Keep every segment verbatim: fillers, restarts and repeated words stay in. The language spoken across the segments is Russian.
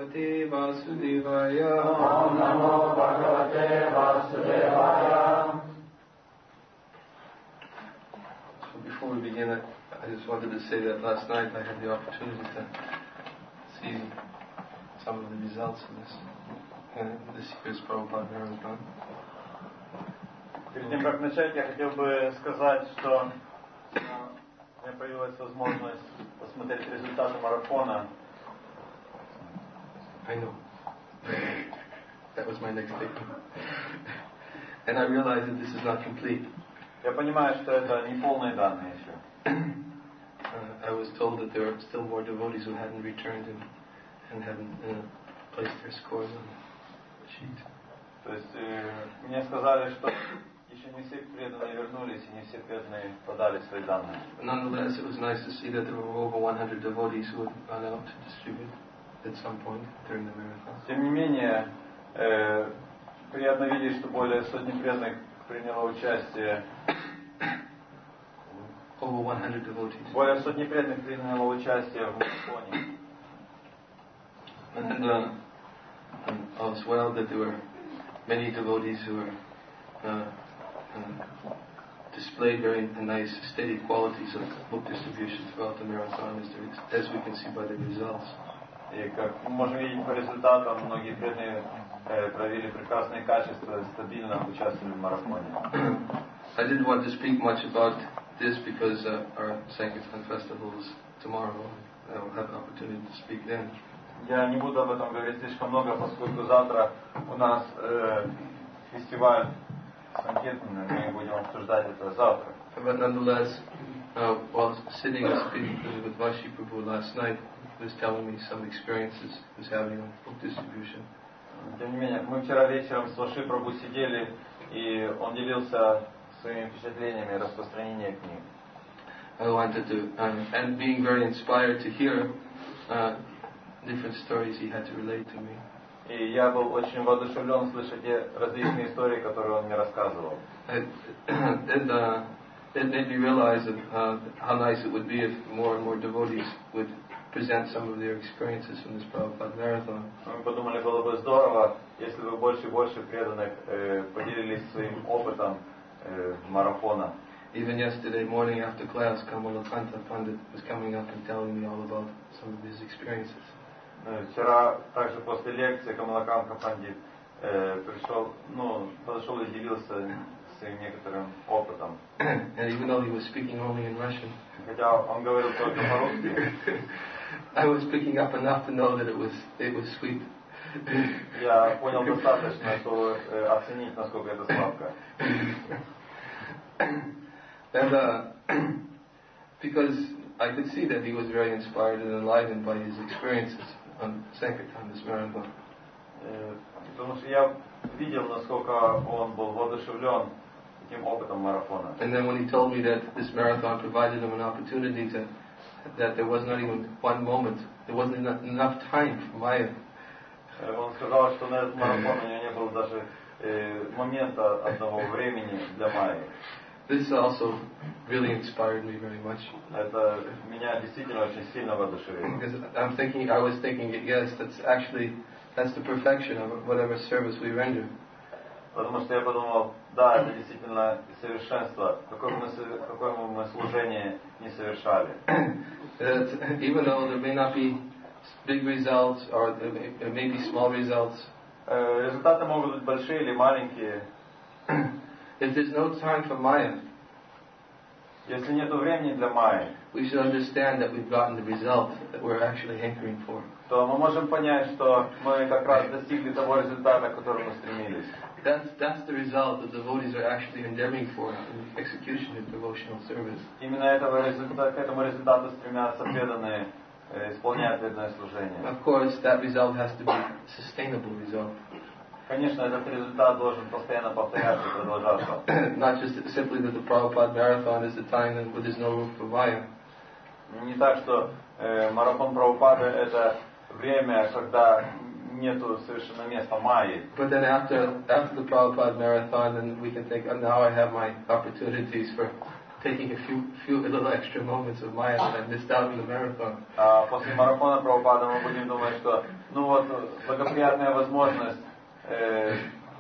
Bhagavate Vasudevaya. Om Namo Bhagavate Vasudevaya. So before we begin, I, I just wanted to say that last night I had the opportunity to see some of the results of this uh, this year's Prabhupada Marathon. Перед тем, как начать, я хотел бы сказать, что у меня появилась возможность посмотреть результаты марафона. I know. That was my next statement. And I realized that this is not complete. Я понимаю, что это не полные данные еще. Uh, I was told that there are still more devotees who hadn't returned and, and hadn't uh, placed their scores on the sheet. То есть э, мне сказали, что еще не все преданные вернулись и не все преданные подали свои данные. Nonetheless, it was nice to see that there were over one hundred devotees who had gone out to distribute at some point during the marathon. Тем не менее, э, приятно видеть, что более сотни преданных приняло участие. Over one hundred devotees. Более сотни преданных приняло участие в марафоне. And uh, and as well that there were many devotees who were uh, uh, displayed very nice, steady qualities of book distribution throughout the marathon, as, there, as we can see by the results. И как мы можем видеть по результатам, многие преданные э, проявили прекрасные качества, стабильно участвовали в марафоне. I didn't want to speak much about this because uh, our Sankirtan festival is tomorrow. I will have an opportunity to speak then. Я не буду об этом говорить слишком много, поскольку завтра у нас э, фестиваль Санкиртана, мы будем обсуждать это завтра. But nonetheless, uh, while sitting and speaking with Vashi Prabhu last night, he was telling me some experiences he was having on book distribution. Тем не менее, мы вчера вечером с Ваши Прабhu сидели, и он делился своими впечатлениями распространения книг. I wanted to, um, and being very inspired to hear uh, different stories he had to relate to me. И я был очень воодушевлен слышать те различные истории, которые он мне рассказывал. And, and uh, it made me realize that, uh, how nice it would be if more and more devotees would present some of their experiences from this Prabhupada marathon. Мы подумали, было бы здорово, если бы больше и больше преданных э, поделились своим опытом э, марафона. Even yesterday morning after class, Kamalakanta Pandit was coming up and telling me all about some of his experiences. Вчера также после лекции Камалаканта Пандит э, пришел, ну, подошел и делился своим некоторым опытом. And even though he was speaking only in Russian, хотя он говорил только по-русски, I was picking up enough to know that it was it was sweet. Я понял достаточно, чтобы э, оценить, насколько это сладко. And uh, because I could see that he was very inspired and enlightened by his experiences on Sankirtan, this marathon. Э, потому что я видел, насколько он был воодушевлен этим опытом марафона. And then when he told me that this marathon provided him an opportunity to, that there was not even one moment, there wasn't enough, enough time for Maya. Он сказал, что на этот марафон у него не было даже э, момента одного времени для Майи. This also really inspired me very much. Это меня действительно очень сильно воодушевило. Because I'm thinking, I was thinking, yes, that's actually that's the perfection of whatever service we render. Потому что я подумал, да, это действительно совершенство, какое мы, какое мы служение не совершали. That even though there may not be big results or there may be small results, результаты могут быть большие или маленькие. if there's no time for Maya, если нет времени для Майи, we should understand that we've gotten the result that we're actually hankering for. То мы можем понять, что мы как раз достигли того результата, к которому мы стремились. That's that's the result that the devotees are actually endeavoring for in the execution of devotional service. Именно этого результата, к этому результату стремятся преданные, исполняют преданное служение. Of course, that result has to be a sustainable result. Конечно, этот результат должен постоянно повторяться и продолжаться. Not just simply that the Prabhupada marathon is the time when there's no room for Maya. Не так, что э, марафон Прабхупады это время, когда нету совершенно места Майи. But then after after the Prabhupada marathon, then we can think, oh, now I have my opportunities for taking a few, few a little extra moments of Maya that I missed out on the marathon. А после марафона Прабхупада мы будем думать, что ну вот благоприятная возможность э,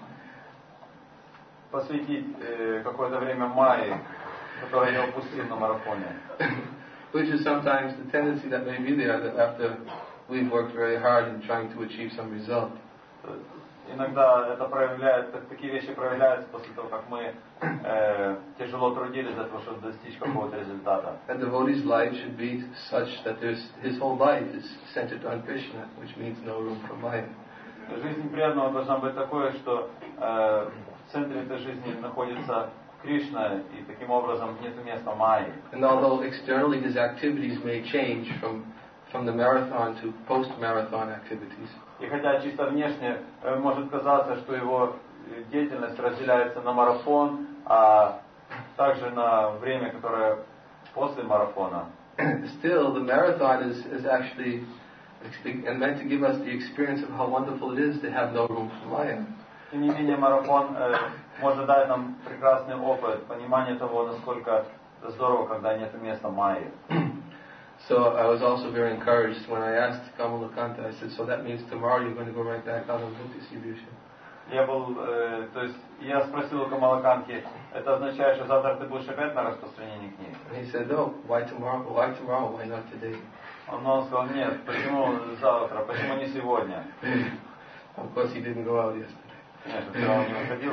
посвятить э, какое-то время Майе, которое я упустил на марафоне. Which is sometimes the tendency that may be there that after we've worked very hard in trying to achieve some result. Иногда это проявляется, такие вещи проявляются после того, как мы э, тяжело трудились для того, чтобы достичь какого-то результата. A devotee's life should be such that there's, his whole life is centered on Krishna, which means no room for Maya. Жизнь преданного должна быть такой, что э, в центре этой жизни находится Кришна, и таким образом нет места Майи. And although externally his activities may change from from the marathon to post-marathon activities. И хотя чисто внешне э, может казаться, что его деятельность разделяется на марафон, а также на время, которое после марафона. Still, the marathon is, is actually and meant to give us the experience of how wonderful it is to have no room for Maya. Тем не менее, марафон э, может дать нам прекрасный опыт, понимание того, насколько здорово, когда нет места Майи. So I was also very encouraged when I asked Kamalakanta, I said, so that means tomorrow you're going to go right back out on book distribution. Я был, э, то есть, я спросил у Камалаканки, это означает, что завтра ты будешь опять на распространении книг? And he said, no, why tomorrow? Why tomorrow? Why not today? Он, он сказал, нет, почему завтра, почему не сегодня? Of course he didn't go out yesterday. Конечно, вчера он не выходил.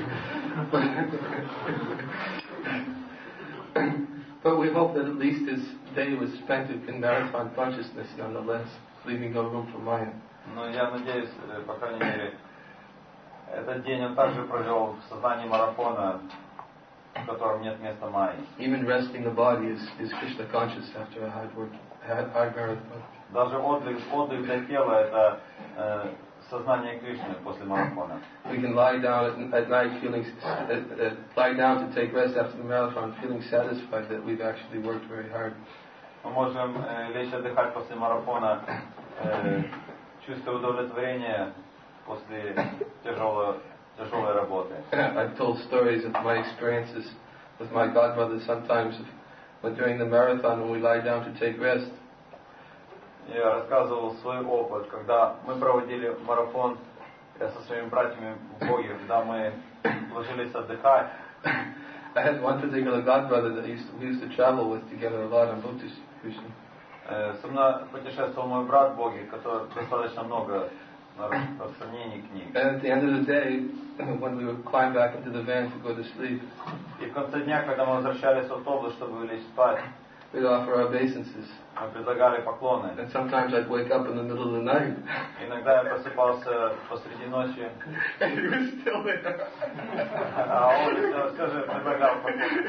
But we hope that at least his day was spent in marathon consciousness nonetheless, leaving no room for Maya. Но я надеюсь, по крайней мере, этот день он также провел в сознании марафона, в котором нет места Майи. Even resting the body is, is Krishna conscious after a hard work, hard, hard marathon. Даже отдых, отдых для тела это э, сознание Кришны после марафона. We can lie down at, at night feeling, uh, uh, lie down to take rest after the marathon, feeling satisfied that we've actually worked very hard. Мы можем э, лечь отдыхать после марафона, э, чувствуя удовлетворение после тяжелой, тяжелой работы. I've told stories of my experiences with my godmother sometimes when during the marathon when we lie down to take rest. Я рассказывал свой опыт, когда мы проводили марафон со своими братьями в Боге, когда мы ложились отдыхать. I had one particular godbrother that used to, we used to travel with together a lot on boat distribution. Со мной путешествовал мой брат в Боге, который достаточно много на распространении книг. And at the end of the day, when we would climb back into the van to go to sleep, и в конце дня, когда мы возвращались в автобус, чтобы лечь спать, we'd offer our obeisances. Мы предлагали поклоны. And sometimes I'd wake up in the middle of the night. Иногда я просыпался посреди ночи. And he was still there. А он все, все же предлагал поклоны.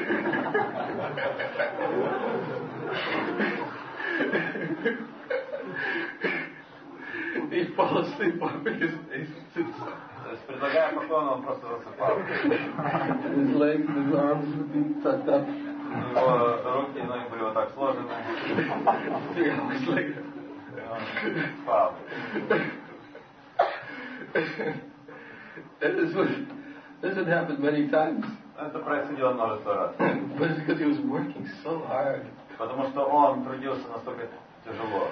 He'd fall asleep on his obeisances. То есть, предлагая поклоны, он просто засыпал. His legs and his arms would be tucked up. Его руки и ноги были вот так сложены. Three hours later. Он спал. This was, this had happened many times. Это происходило множество раз. But it's because he was working so hard. Потому что он трудился настолько тяжело.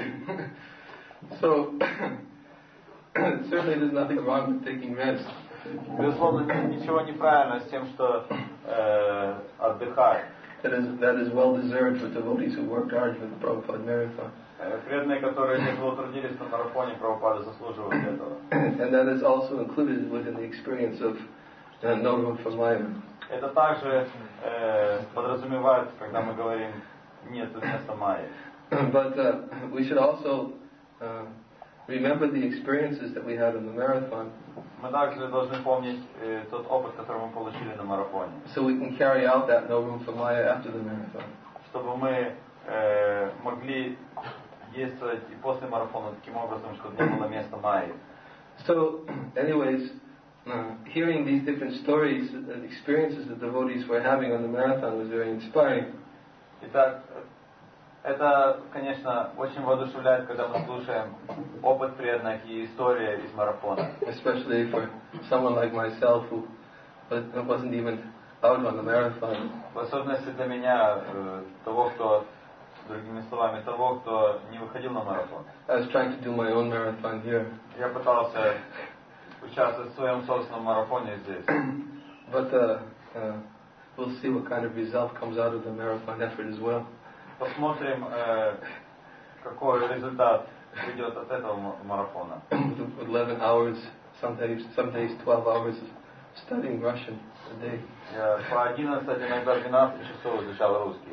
So, certainly there's nothing wrong with taking rest. Безусловно, ничего неправильно с тем, что э, отдыхать. That is, that is well deserved for devotees who worked hard for the Prabhupada marathon. Преданные, которые тяжело трудились на марафоне, Прабхупада заслуживают этого. And that is also included within the experience of uh, no room for Maya. Это также э, подразумевается, когда мы говорим нет места Майи. But uh, we should also uh, remember the experiences that we had in the marathon. Мы также должны помнить э, тот опыт, который мы получили на марафоне. So we can carry out that no room for Maya after the marathon. Чтобы мы э, могли действовать и после марафона таким образом, чтобы не было места Майи. So, anyways, uh, hearing these different stories and experiences that devotees were having on the marathon was very inspiring. Итак, это, конечно, очень воодушевляет, когда мы слушаем опыт преданных и истории из марафона. Especially for someone like myself who wasn't even out on the marathon. В особенности для меня, того, кто, другими словами, того, кто не выходил на марафон. I was trying to do my own marathon here. Я пытался участвовать в своем собственном марафоне здесь. But uh, uh, we'll see what kind of result comes out of the marathon effort as well. Посмотрим, какой результат придет от этого марафона. eleven hours, some days, some days twelve hours studying Russian a day. Я по одиннадцать, иногда двенадцать часов изучал русский.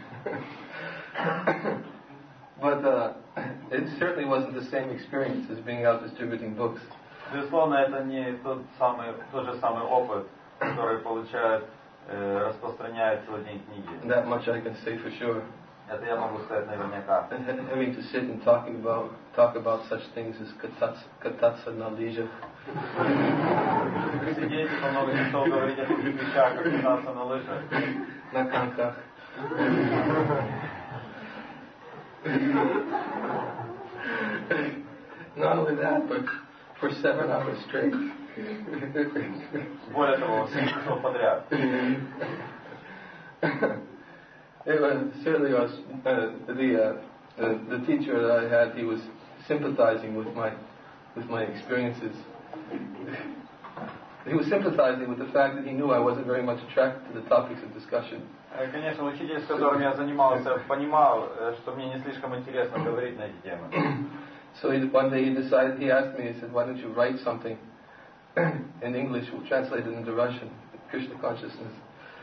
But uh, it certainly wasn't the same experience as being out distributing books. Безусловно, это не тот самый, тот же самый опыт, который получают, э, распространяют сегодня книги. That much I can say for sure. Это я могу сказать наверняка. And having to sit and talking about talk about such things as katatsa nalija. Сидеть и по много часов говорить о таких вещах, как кататься на лыжах. На коньках. Not only that, but for seven hours straight. Более того, семь часов подряд. It was certainly was uh, the, uh, the the teacher that I had. He was sympathizing with my with my experiences. He was sympathizing with the fact that he knew I wasn't very much attracted to the topics of discussion. Конечно, учитель, с которым я занимался, понимал, что мне не слишком интересно говорить на эти темы. So he, one day he decided. He asked me. He said, "Why don't you write something in English? We'll translate it into Russian. Krishna consciousness."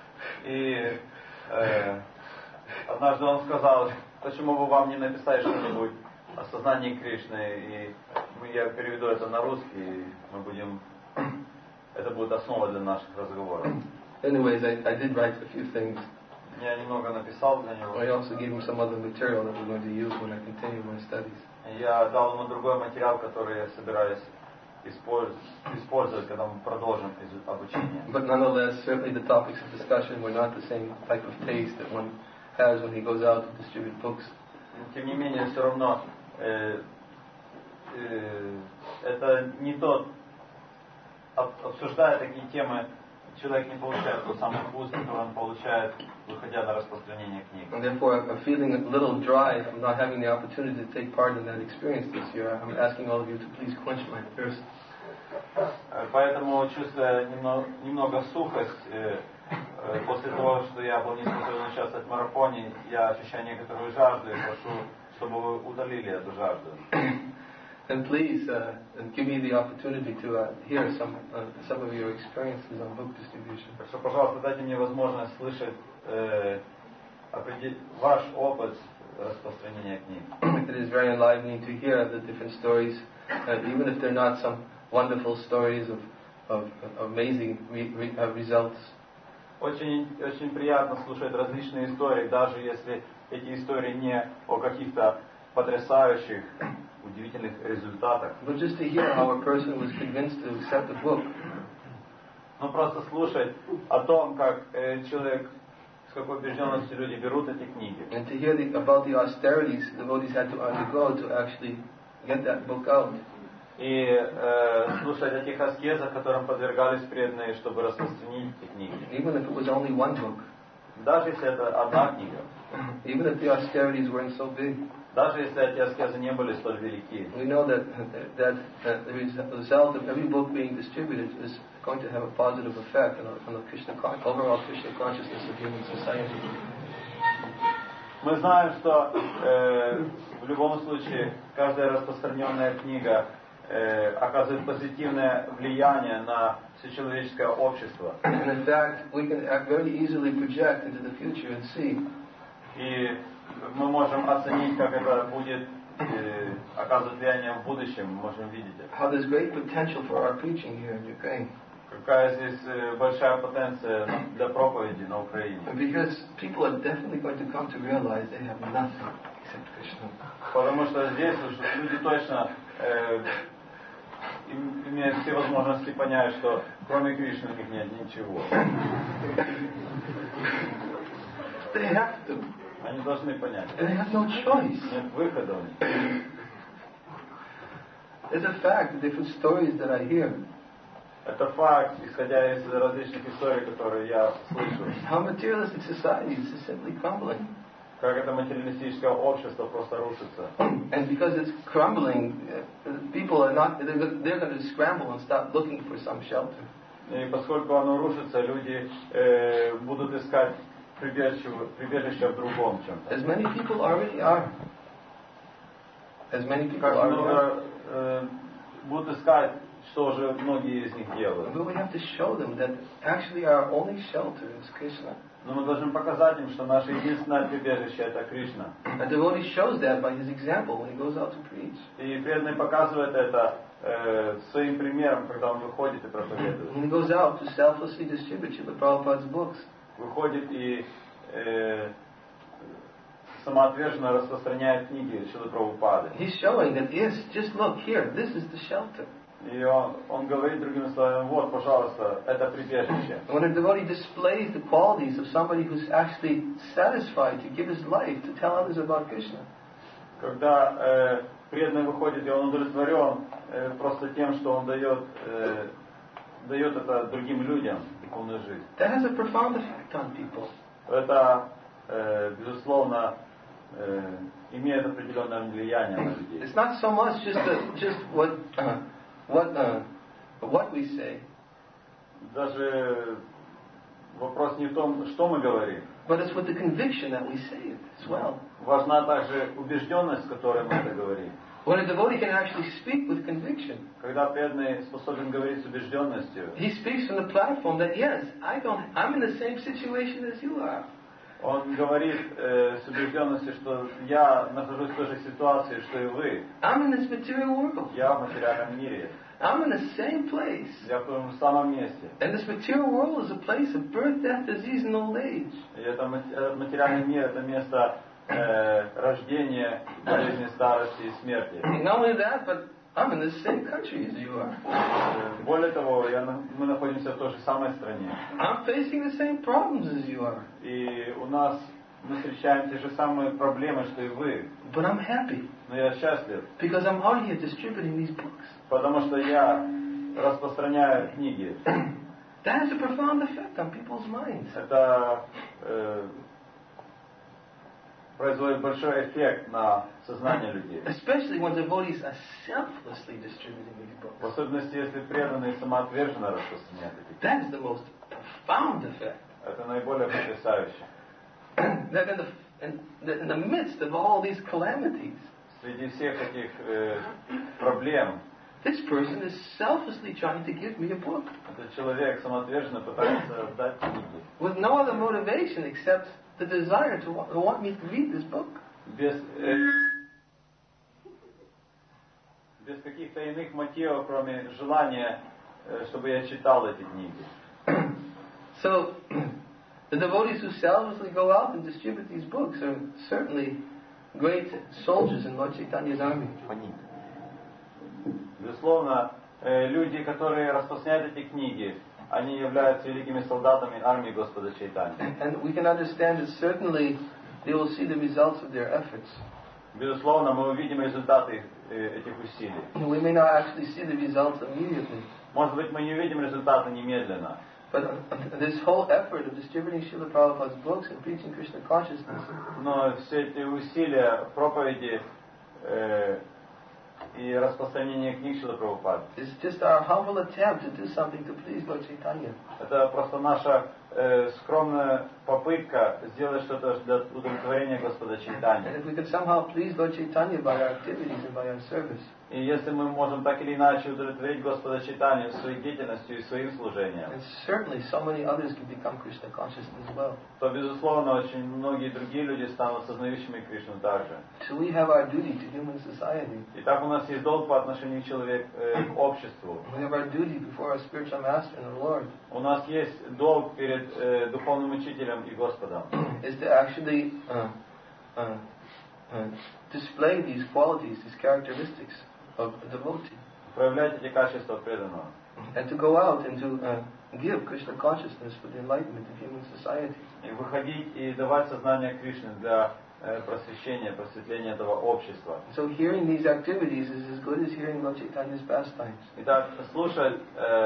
И э, однажды он сказал, почему бы вам не написать что-нибудь о сознании Кришны, и я переведу это на русский, и мы будем, это будет основа для наших разговоров. Anyways, I, I did write a few things. Я немного написал для него. I also gave him some other material that we're going to use when I continue my studies. Я дал ему другой материал, который я собираюсь использовать, использовать, когда мы продолжим обучение. But nonetheless, certainly the topics of discussion were not the same type of taste that one has when he goes out to distribute books. Тем не менее, все равно э, э, это не тот, обсуждая такие темы, человек не получает тот самый вкус, который он получает, выходя на распространение книг. And therefore, I'm feeling a little dry from not having the opportunity to take part in that experience this year. I'm asking all of you to please quench my thirst. Поэтому, чувствуя немного, немного сухость, э, э, после того, что я был не способен участвовать в марафоне, я ощущаю некоторую жажду и прошу, чтобы вы удалили эту жажду. And please uh, give me the opportunity to uh, hear some uh, some of your experiences on book distribution. Так что, пожалуйста, дайте мне возможность слышать э, ваш опыт распространения книг. It is very enlivening to hear the different stories, uh, even if they're not some wonderful stories of of, of amazing re, re, uh, results. Очень, очень приятно слушать различные истории, даже если эти истории не о каких-то потрясающих, удивительных результатах. But just to hear how a person was convinced to accept a book. Но просто слушать о том, как э, человек, с какой убежденностью люди берут эти книги. And to hear the, about the austerities devotees had to undergo to actually get that book out. И э, слушать о тех аскезах, которым подвергались преданные, чтобы распространить эти книги. Even if it was only one book. Даже если это одна книга. Even if the austerities weren't so big. Даже если эти аскезы не были столь велики. We know that that, that the result of every book being distributed is going to have a positive effect on, on the Krishna overall Krishna consciousness of human society. Мы знаем, что э, в любом случае каждая распространенная книга э, оказывает позитивное влияние на всечеловеческое общество. And in fact, we can very easily project into the future and see. И мы можем оценить, как это будет э, оказывать влияние в будущем. Мы можем видеть это. How there's great potential for our preaching here in Ukraine. Какая здесь э, большая потенция для проповеди на Украине. Because people are definitely going to come to realize they have nothing except Krishna. Потому что здесь люди точно э, имеют все возможности понять, что кроме Кришны у них нет ничего. They have to. Они должны понять. And they have no choice. Нет выхода у них. It's a fact, the different stories that I hear. Это факт, исходя из различных историй, которые я слышу. How materialistic societies is simply crumbling. Как это материалистическое общество просто рушится. And because it's crumbling, people are not, they're, they're going to scramble and start looking for some shelter. И поскольку оно рушится, люди э, будут искать прибежище, прибежище в другом чем-то. As many people already are. As many people Как already много are. э, будут искать, что уже многие из них делают. But we have to show them that actually our only shelter is Krishna. Но мы должны показать им, что наше единственное прибежище это Кришна. A devotee shows that by his example when he goes out to preach. И преданный показывает это э, своим примером, когда он выходит и проповедует. When he goes out to selflessly distribute Srila Prabhupada's books. Выходит и э, самоотверженно распространяет книги Шрилы Прабхупады. He's showing that yes, just look here, this is the shelter. И он, он говорит другими словами, вот, пожалуйста, это прибежище. When a devotee displays the qualities of somebody who's actually satisfied to give his life to tell others about Krishna. Когда э, преданный выходит, и он удовлетворен э, просто тем, что он дает, э, дает это другим людям, духовную жизнь. That has a profound effect on people. Это, э, безусловно, э, имеет определенное влияние на людей. It's not so much just the, just what uh, what uh, what we say, Даже вопрос не в том, что мы говорим. but it's with the conviction that we say it as well. Важна также убежденность, с которой мы это говорим. When a devotee can actually speak with conviction, Когда преданный способен говорить с убежденностью, he speaks from the platform that yes, I don't, I'm in the same situation as you are. он говорит э, с убежденностью, что я нахожусь в той же ситуации, что и вы. I'm in this material world. Я в материальном мире. I'm in the same place. Я в том же самом месте. And this material world is a place of birth, death, disease, and old age. И это мат- материальный мир, это место э, рождения, болезни, старости и смерти. And not only that, but I'm in the same country as you are. Э, Более того, я, на- мы находимся в той же самой стране. I'm facing the same problems as you are. И у нас мы встречаем те же самые проблемы, что и вы. But I'm happy Но я счастлив, because I'm out here distributing these books. потому что я распространяю книги. That has a profound effect on people's minds. Это э, производит большой эффект на сознание людей. Especially when devotees are selflessly distributing these В books. особенности, если преданные самоотверженно распространяют эти книги. That is the most profound effect. Это наиболее потрясающе. That in the, in, the, in the midst of all these calamities, Среди всех этих э, проблем this person is selflessly trying to give me a book этот человек самоотверженно пытается дать книги. with no other motivation except the desire to want, to want me to read this book. Без, э, без каких-то иных мотивов, кроме желания, э, чтобы я читал эти книги. So, the devotees who selflessly go out and distribute these books are certainly great soldiers in Lord Chaitanya's army. Безусловно, э, люди, которые распространяют эти книги, они являются великими солдатами армии Господа Чайтаньи. And we can understand that certainly they will see the results of their efforts. Безусловно, мы увидим результаты э, этих усилий. We may not actually see the results immediately, Может быть, мы не увидим результаты немедленно, but this whole effort of distributing Srila Prabhupada's books and preaching Krishna consciousness но все эти усилия проповеди э, и распространения книг Шрилы Прабхупады is just our humble attempt to do something to please Lord Chaitanya. это просто наша э, скромная попытка сделать что-то для удовлетворения Господа And Чайтаньи. if we could somehow please Lord Chaitanya by our activities and by our service, И если мы можем так или иначе удовлетворить Господа Чайтанью своей деятельностью и своим служением, and certainly so many others can become Krishna conscious as well. то, безусловно, очень многие другие люди станут сознающими Кришну также. So we have our duty to human society. Итак, у нас есть долг по отношению к человеку, э, к обществу. We have our duty before our spiritual master and our Lord У нас есть долг перед э, духовным учителем и Господом. is to actually uh, uh, uh, display these qualities, these characteristics of a devotee, Проявлять эти качества преданного. and to go out and to uh, give Krishna consciousness for the enlightenment of human society. И выходить и давать сознание Кришны для э, просвещения, просветления этого общества. So hearing these activities is as good as hearing Lord Chaitanya's pastimes. Итак, слушать э,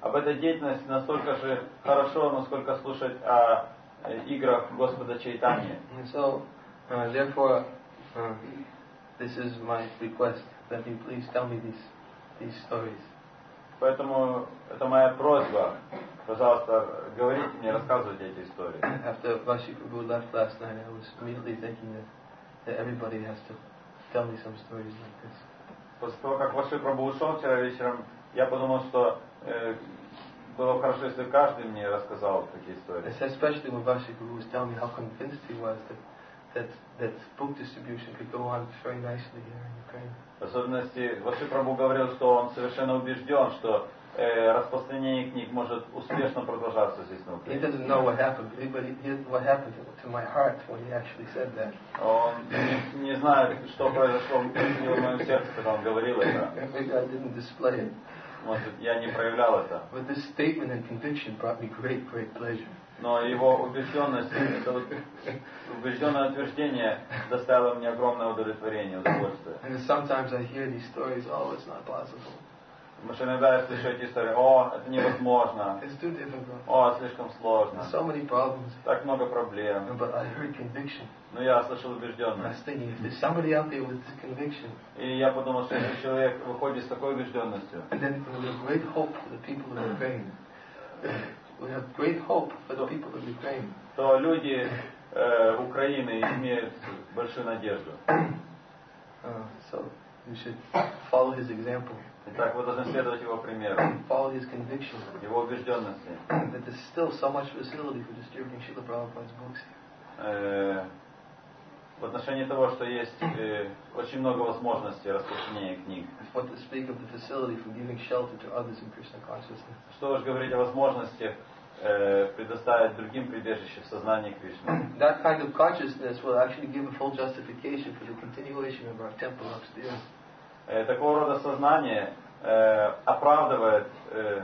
об этой деятельности настолько же хорошо, насколько слушать о играх Господа Чайтаньи. And so, uh, therefore, uh, this is my request that you please tell me these these stories. Поэтому это моя просьба. Пожалуйста, говорите мне, рассказывайте эти истории. After Vashi Prabhu left last night, I was immediately thinking that, that everybody has to tell me some stories like this. После того, как Ваши Прабху ушел вчера вечером, я подумал, что э, было бы хорошо, если каждый мне рассказал такие истории. Especially when Vashi Prabhu was telling me how convinced he was that that that book distribution could go on very nicely here in Ukraine. В особенности Ваши Прабху говорил, что он совершенно убежден, что э, распространение книг может успешно продолжаться здесь на He Украине. doesn't know what happened, but he, he, what happened to my heart when he actually said that. Он не, не знает, что произошло в моем сердце, когда он говорил это. Maybe I didn't display it. Может, я не проявлял это. But this statement and conviction brought me great, great pleasure. Но его убежденность, это вот убежденное утверждение доставило мне огромное удовлетворение, удовольствие. And sometimes I hear these stories, oh, it's not possible. Потому что иногда я слышу эти истории, о, это невозможно, It's too difficult. о, слишком сложно, There's so many problems. так много проблем. But I heard conviction. Но я слышал And I убежденность. was thinking, if there's somebody out there with this conviction, И я подумал, что если человек выходит с такой убежденностью, and then we have great hope for the people of Ukraine. We have great hope for the people of Ukraine. то люди э, Украины имеют большую надежду. Uh, so we should follow his example, Итак, вы должны следовать его примеру, follow his conviction его убежденности. that there's still so much facility for distributing Srila Prabhupada's books here. Э, в отношении того, что есть э, очень много возможностей распространения книг. What to speak of the facility for giving shelter to others in Krishna consciousness. Что уж говорить о возможности э, предоставить другим прибежище в сознании Кришны. That kind of consciousness will actually give a full justification for the continuation of our temple upstairs. Э, такого рода сознание э, оправдывает э,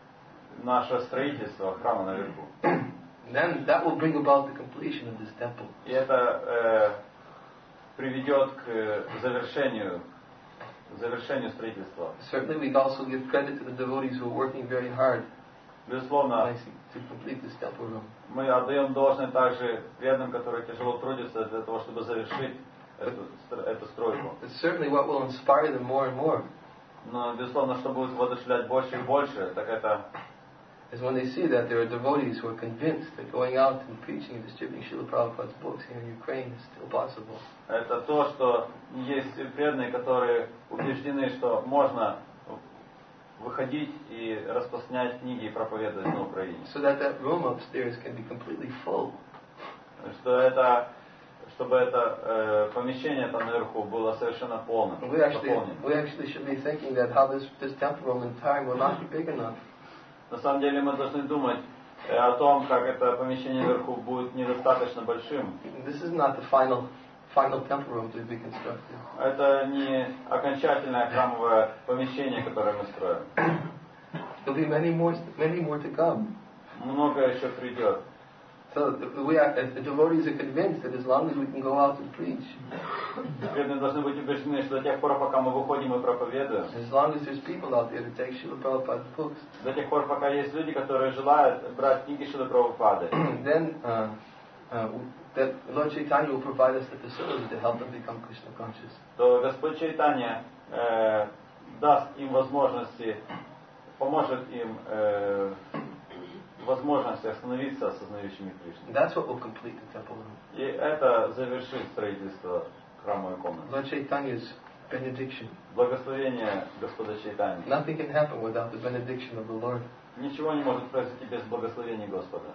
наше строительство храма наверху. Then that will bring about the completion of this temple. И это э, приведет к завершению, завершению строительства. Certainly we also give credit to the devotees who are working very hard Безусловно, to complete this temple room. мы отдаем должное также преданным, которые тяжело трудятся для того, чтобы завершить эту, эту стройку. It's certainly what will inspire them more and more Но, безусловно, что будет воодушевлять больше и больше, так это is when they see that there are devotees who are convinced that going out and preaching and distributing Srila Prabhupada's books here in Ukraine is still possible. это то, что есть преданные, которые убеждены, что можно выходить и распространять книги и проповедовать на Украине. So that that room upstairs can be completely full. Что это, чтобы это э, помещение там наверху было совершенно полным, We actually, заполнено. we actually should be thinking that how this, this temple room in time will not be big enough. На самом деле мы должны думать э, о том, как это помещение наверху будет недостаточно большим. This is not the final, final temple room to be constructed. Это не окончательное храмовое помещение, которое мы строим. There'll be many more, many more to come. Много еще придет. So we are, the devotees are convinced that as long as we can go out and preach, Преданные должны быть убеждены, что до тех пор, пока мы выходим и проповедуем, as long as there's people out there to take Srila Prabhupada's books, до тех пор, пока есть люди, которые желают брать книги Шрилы Прабхупады, then uh, uh, that Lord Chaitanya will provide us the facility to help them become Krishna conscious. то Господь Чайтанья э, даст им возможности, поможет им э, возможности остановиться осознающими Кришну. That's what will complete the temple room. И это завершит строительство храмовой комнаты. Lord Chaitanya's benediction. Благословение Господа Чайтаньи. Nothing can happen without the benediction of the Lord. Ничего не может произойти без благословения Господа.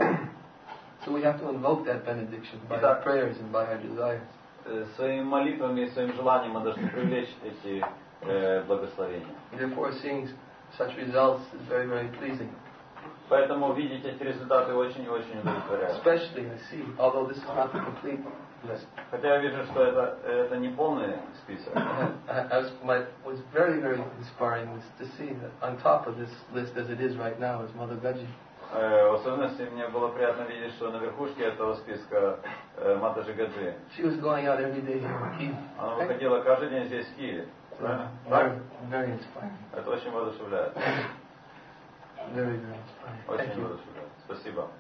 So we have to invoke that benediction by Итак, our prayers and by our desires. э, своими молитвами и своим желанием мы должны привлечь эти э, благословения. Therefore, seeing such results is very, very pleasing. Поэтому видеть эти результаты очень и очень удовлетворяет. Especially, I see, although this is not the complete list. Хотя я вижу, что это, это не полный список. I, I was, my, was very, very inspiring was to see that on top of this list, as it is right now, is Mother Gaji. Э, в особенности мне было приятно видеть, что на верхушке этого списка э, Матаджи Гаджи. She was going out every day here in Kyiv. Она выходила каждый день здесь в Киеве. Правильно? Very, Так? very inspiring. Это очень воодушевляет. Very, very inspiring. Очень воодушевляет. Спасибо.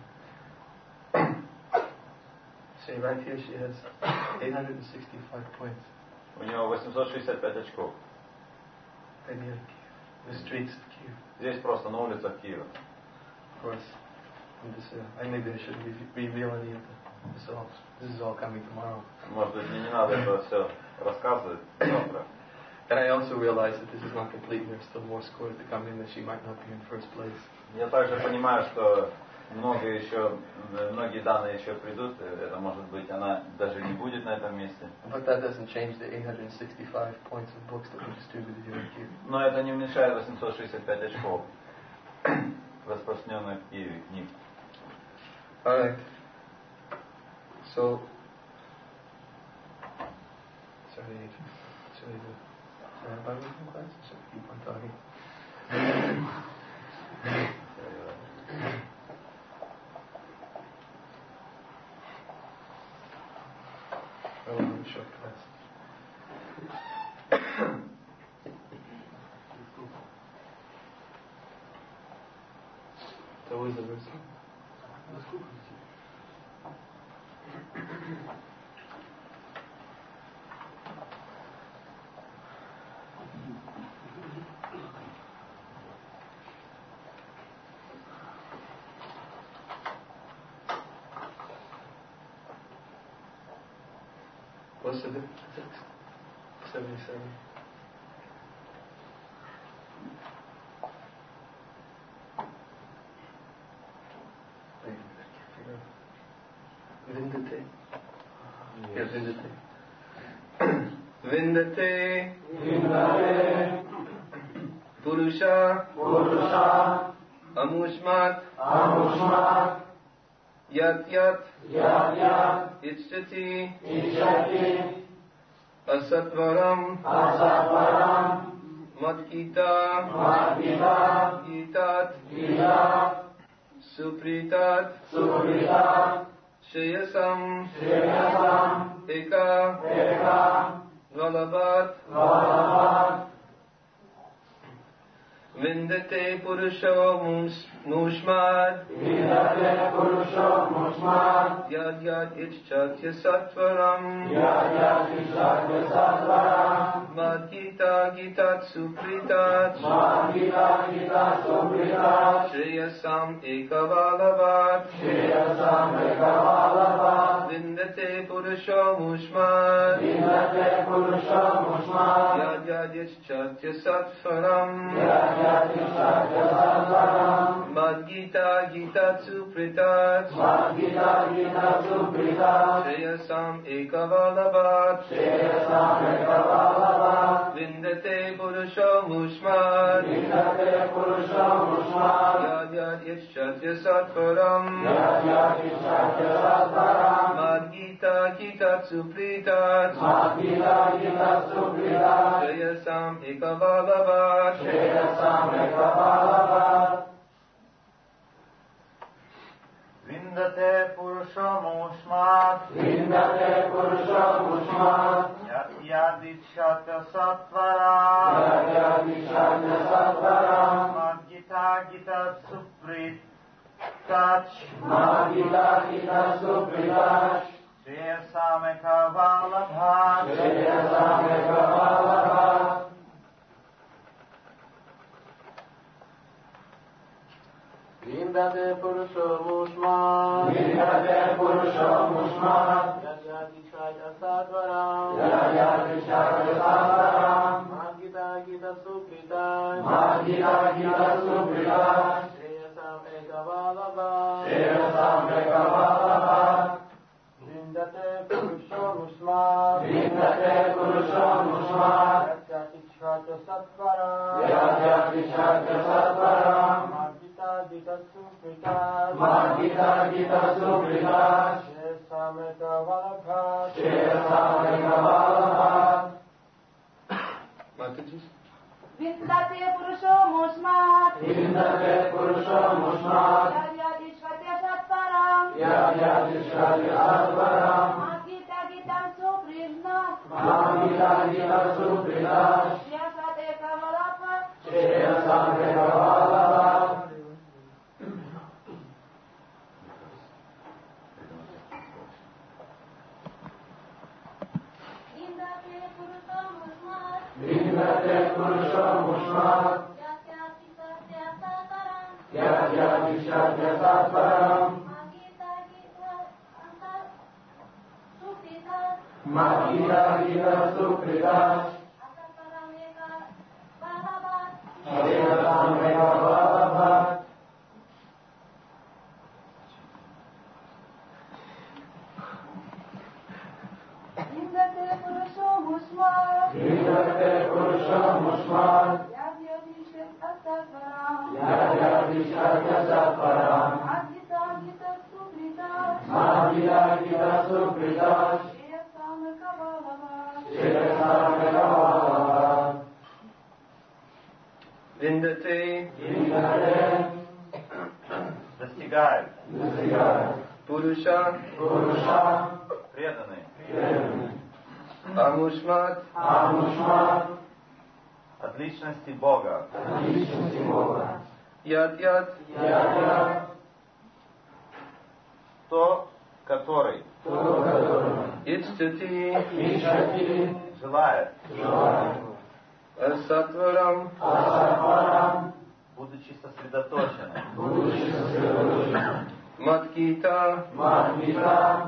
See, right here she has eight hundred sixty-five points. У него восемьсот шестьдесят пять очков. Right here, Kyiv. The streets of Kyiv. Здесь просто на улицах Киева. Of course. And this, uh, I maybe I shouldn't re- reveal any of the, this all. This is all coming tomorrow. Может быть, мне не надо это все рассказывать завтра. And I also realize that this is not complete. There's still more scores to come in that she might not be in first place. Я также понимаю, что много еще, многие данные еще придут. Это может быть, она даже не будет на этом месте. But that doesn't change the eight hundred sixty-five points of books that we distributed here in Kyiv. Но это не мешает восемьсот шестьдесят пять очков, распространенных в Киеве книг. All right. So, sorry, should I do? Should I have Bible reading class? Or should I keep on talking? I will do a short class. So, what is the verse? What's the difference? seventy-seven. Vindate. Yes, Vindate. Vindate. Vindate. Purusha. Purusha. Amushmat. Amushmat. Yat yat. Yat yat. Ichchati. Ichchati. Asatvaram. Asatvaram. Matkita. Matkita. Gitat. Gitat. Supritat. Supritat. Sheyasam. Sheyasam. Eka. Eka. Valabat. Valabat. Vindate Purusho Mushmad. Vindate Purusho Mushmad. Yad Yad Ichchatya Sattvaram. Yad Yad Ichchatya Sattvaram. Mad Gita Gitat Supritat. Mad Gita Gitat Supritat. Shreyasam Ekavalavat. Shreyasam Ekavalavat. Vindate Purusho Mushmad. Vindate Purusho Mushmad. Yad Yad Ichchatya Sattvaram. Yad Mad Gita Gita Supritat. Mad Gita Gita Supritat. Shreyasam Ekavalavat. Shreyasam Ekavalavat. Vindate Purusho Mushmad. Vindate Purusho Mushmad. Yad Yad Ichchatya Sattvaram. Yad Yad Ichchatya Sattvaram. Mad Gita Gita Supritat. Mad Gita Gita Supritat. Shreyasam Ekavalavat. Shreyasam Vindate Purusho Mushmat. Vindate Purusho Mushmat. Yad Yad Ichchatya Sattvaram. Yad Yad Ichchatya Sattvaram. Mad Gita Gita Supritat. Mad Gita Gita Supritat. Shreyasam Ekavalavat. Shreyasam Ekavalavat. Vindate Purusho Mushmat. Vindate Purusho Mushmat. Yad Yad Ichchatya Sattvaram. Yad Yad Ichchatya Sattvaram. Mad Gita Gita Supritat. Mad Gita Gita Supritat. Shreyasam Ekavalavat. Shreyasam Ekavalavat. Vindate Purusho Mushmat. Vindate Purusho Mushmat. Yad Yad Ichchatya Sattvaram. Yad Yad Ichchatya Sattvaram. Gita Supritat. Mad Gita Gita Supritat. Shreyasam Ekavalavat. Shreyasam Ekavalavat. Mataji. Vindate Purusho Mushmat. Vindate Purusho Mushmat. Yad Yad Ichchatya Sattvaram. Yad Yad Ichchatya Sattvaram. Mad Gita Gita Supritat. Mad Gita Gita Supritat. Shreyasam Ekavalavat. Shreyasam Ekavalavat. Amushmat. Yatyati Satya Tatparam. Magita Gita Supritas. Adekatam Mega Bhagavat. Indate Purusham Ushmat. Indate Purusham Ushmat. Yadyati Satparam. Yadyati Satya Tatparam. Agita Gita Supritas. Magita Gita Supritas. Shreyasaam Kavalavat. Shreyasaam Mega Bhagavat. Vindate. Indate. Достигают. Достигает. Purusha. Пуруша. Преданные. Преданный. Amushmat. Амушмат. От личности Бога. Личности Бога. Yat-yat. Я-я. То, который Тот, который Ичтати. Ишати. желает, Желает. Asatvaram. Асарпарам. будучи сосредоточенным, Будучи сосредоточенным. Matkita. Мадмита.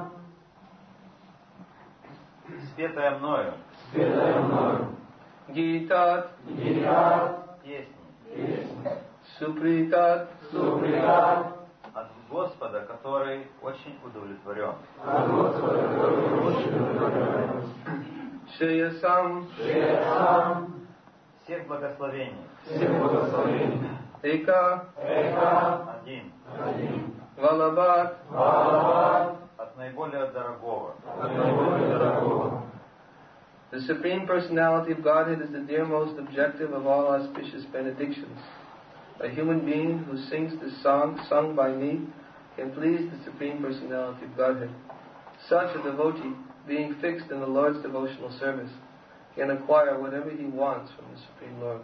спетая мною, Спетая мною. Gitat. Гита. песни Песни. Supritat. Суприкат. от Господа, который очень удовлетворен. От Господа, который очень удовлетворен. Sheyasam. Шеясам. Всех благословений, Всех благословений. Eka. Эка. один, Один. Valabat. Балават. от наиболее дорогого, От наиболее дорогого. The Supreme Personality of Godhead is the dearmost objective of all auspicious benedictions. A human being who sings this song, sung by me, can please the Supreme Personality of Godhead. Such a devotee, being fixed in the Lord's devotional service, can acquire whatever he wants from the Supreme Lord.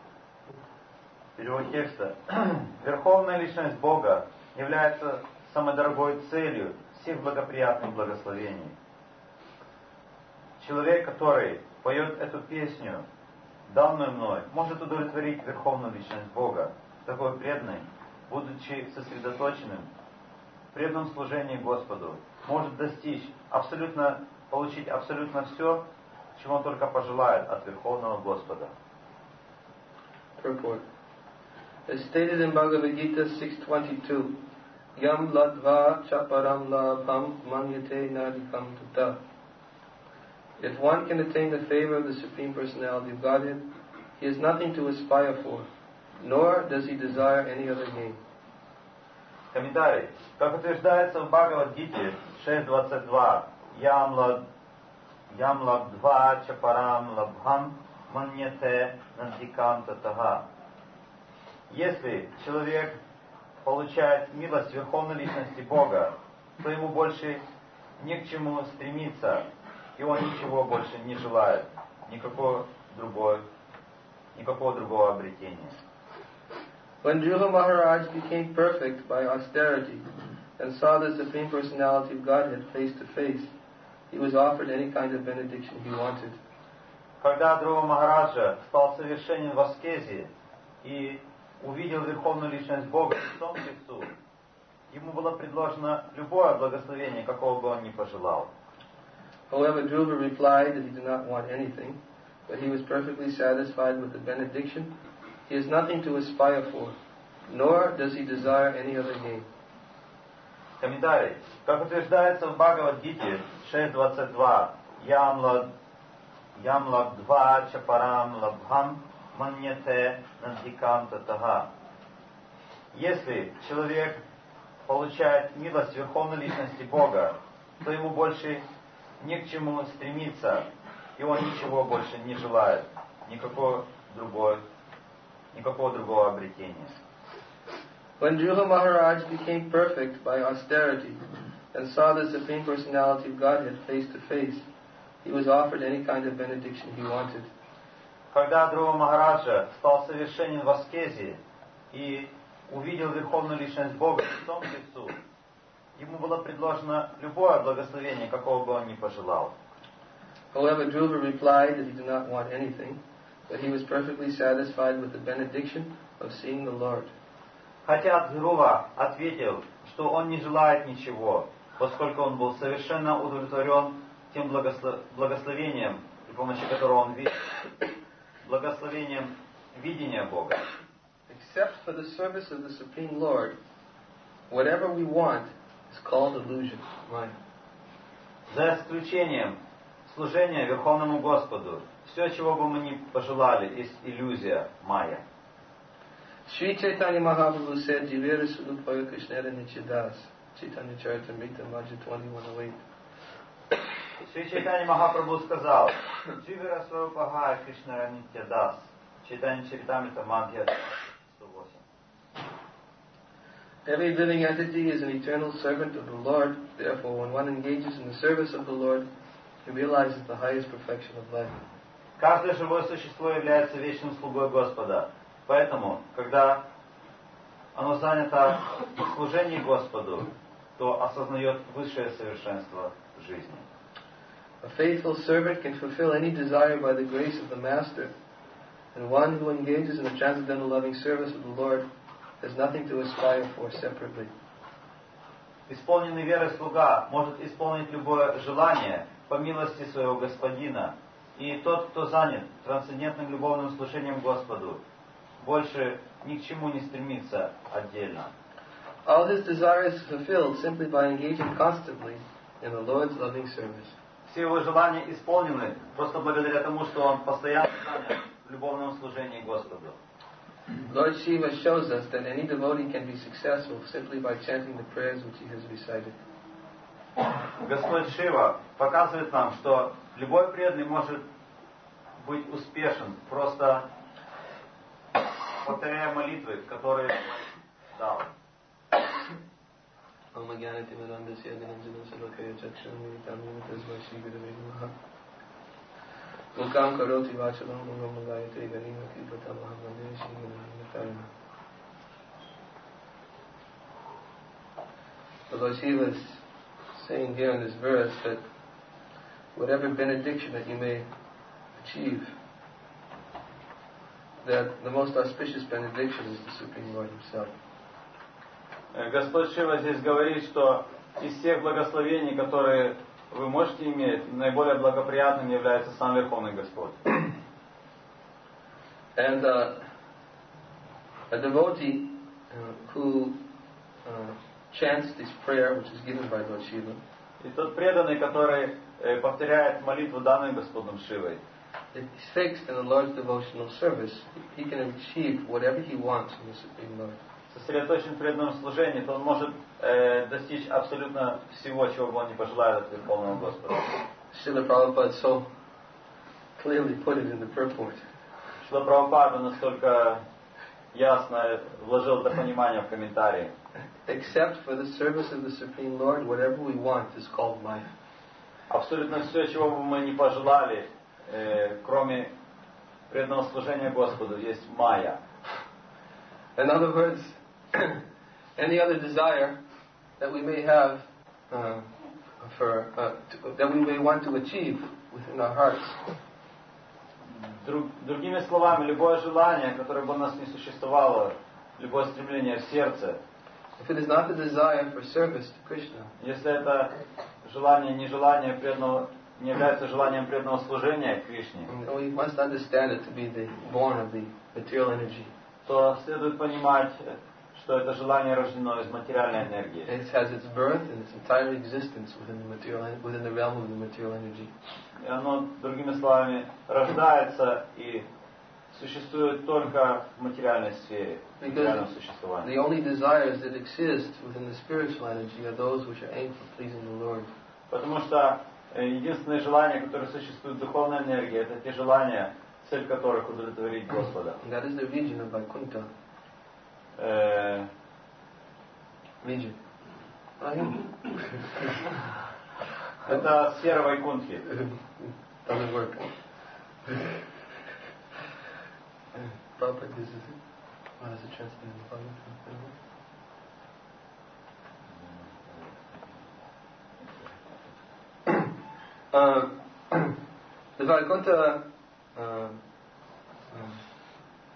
Перевод текста. Верховная личность Бога является самой дорогой целью всех благоприятных благословений. Человек, который поет эту песню, данную мной, может удовлетворить Верховную личность Бога. Такой преданный, будучи сосредоточенным в преданном служении Господу, может достичь абсолютно, получить абсолютно все, чего он только пожелает от Верховного Господа. Purport. As stated in Bhagavad Gita six twenty-two, Yam ladva chaparam labham manyate nadikam tutta. If one can attain the favor of the Supreme Personality of Godhead, he has nothing to aspire for, nor does he desire any other gain. Комментарий. Как утверждается в Бхагавад-гите шесть двадцать два, Ям лад Ям ладва чапарам лабхам маньяте надикам татага. Если человек получает милость Верховной Личности Бога, то ему больше ни к чему стремиться, и он ничего больше не желает, никакого другого, никакого другого обретения. When Dhruva Maharaj became perfect by austerity and saw the Supreme Personality of Godhead face to face, he was offered any kind of benediction he wanted. Когда Dhruva Махараджа стал совершенен в аскезе и увидел Верховную Личность Бога лицом к лицу, ему было предложено любое благословение, какого бы он ни пожелал. However, Dhruva replied that he did not want anything, but he was perfectly satisfied with the benediction. He has nothing to aspire for, nor does he desire any other gain. Комментарий. Как утверждается в Бхагавад-гите шесть двадцать два, Ям лад Ям ладва чапарам лабхам маньяте надикам татага. Если человек получает милость Верховной Личности Бога, то ему больше ни к чему стремиться, и он ничего больше не желает, никакого другого, никакого другого обретения. When Dhruva Maharaj became perfect by austerity and saw the Supreme Personality of Godhead face to face, he was offered any kind of benediction he wanted. Когда Dhruva Махараджа стал совершенен в аскезе и увидел Верховную Личность Бога лицом к лицу, ему было предложено любое благословение, какого бы он ни пожелал. However, Dhruva replied that he did not want anything, but he was perfectly satisfied with the benediction of seeing the Lord. Хотя Дзрува ответил, что он не желает ничего, поскольку он был совершенно удовлетворен тем благослов... благословением, при помощи которого он видел, благословением видения Бога. Except for the service of the Supreme Lord, whatever we want is called illusion. Right. За исключением служения Верховному Господу, все, чего бы мы ни пожелали, есть иллюзия, майя. Sri Chaitanya Mahaprabhu said, Jivera Sudupaya Krishnera Nityadas, Chaitanya Charitamrita, Madhya twenty-one oh eight. Шри Чайтанья Махапрабху сказал, Дживера Сварупага Кришнара Нитьядас, Чайтанья Чаритамрита, Мадхья сто восемь. Every living entity is an eternal servant of the Lord. Therefore, when one engages in the service of the Lord, he realizes the highest perfection of life. Каждое живое существо является вечным слугой Господа. Поэтому, когда оно занято в служении Господу, то осознает высшее совершенство жизни. A faithful servant can fulfill any desire by the grace of the Master, and one who engages in the transcendental loving service of the Lord has nothing to aspire for separately. Исполненный верой слуга может исполнить любое желание по милости своего Господина, и тот, кто занят трансцендентным любовным служением Господу, больше ни к чему не стремится отдельно. All his desires are fulfilled simply by engaging constantly in the Lord's loving service. Все его желания исполнены просто благодаря тому, что он постоянно занят в любовном служении Господу. Lord Shiva shows us that any devotee can be successful simply by chanting the prayers which he has recited. Господь Шива показывает нам, что любой преданный может быть успешен, просто повторяя молитвы, которые дал. Om Jnanati Mirandasya Dhananjana Salakaya Chakshami Tamim Tasma Shri Gurave Namaha Mukam Karoti Vachalam Mungam Gayatri Ganima Kipata Mahamandiri Shri Gurave Namaha. The Lord Shiva is saying here in this verse that whatever benediction that you may achieve, that the most auspicious benediction is the Supreme Lord Himself. Господь Шива здесь говорит, что из всех благословений, которые вы можете иметь, наиболее благоприятным является сам Верховный Господь. And uh, a devotee uh, who uh, chants this prayer, which is given by Lord Shiva, и тот преданный, который э, повторяет молитву, данную Господом Шивой, if he's fixed in the Lord's devotional service, he can achieve whatever he wants from the Supreme Lord. сосредоточен в преданном служении, то он может э, достичь абсолютно всего, чего бы он не пожелает от Верховного Господа. Srila Prabhupada so clearly put it in the purport. Шрила Прабхупада настолько ясно вложил это понимание в комментарии. Except for the service of the Supreme Lord, whatever we want is called life. Абсолютно все, чего бы мы не пожелали, э, кроме преданного служения Господу, есть майя. In other words, any other desire that we may have uh, for uh, to, that we may want to achieve within our hearts, Друг, другими словами, любое желание, которое бы у нас не существовало, любое стремление в сердце, if it is not the desire for service to Krishna, если это желание не желание преданного, не является желанием преданного служения Кришне, we must understand it to be the born of the material energy. то следует понимать, что это желание рождено из материальной энергии. It has its birth and its entire existence within the material, within the realm of the material energy. И оно, другими словами, рождается и существует только в материальной сфере, в материальном существовании. The only desires that exist within the spiritual energy are those which are aimed for pleasing the Lord. Потому что единственные желания, которые существуют в духовной энергии, это те желания, цель которых удовлетворить Господа. And that is the region of Vaikuntha. Э, Region. Это сфера Вайкунтхи. Doesn't work. Prabhupada, this is it. How does it translate in the Bible? Uh, the Vaikuntha uh,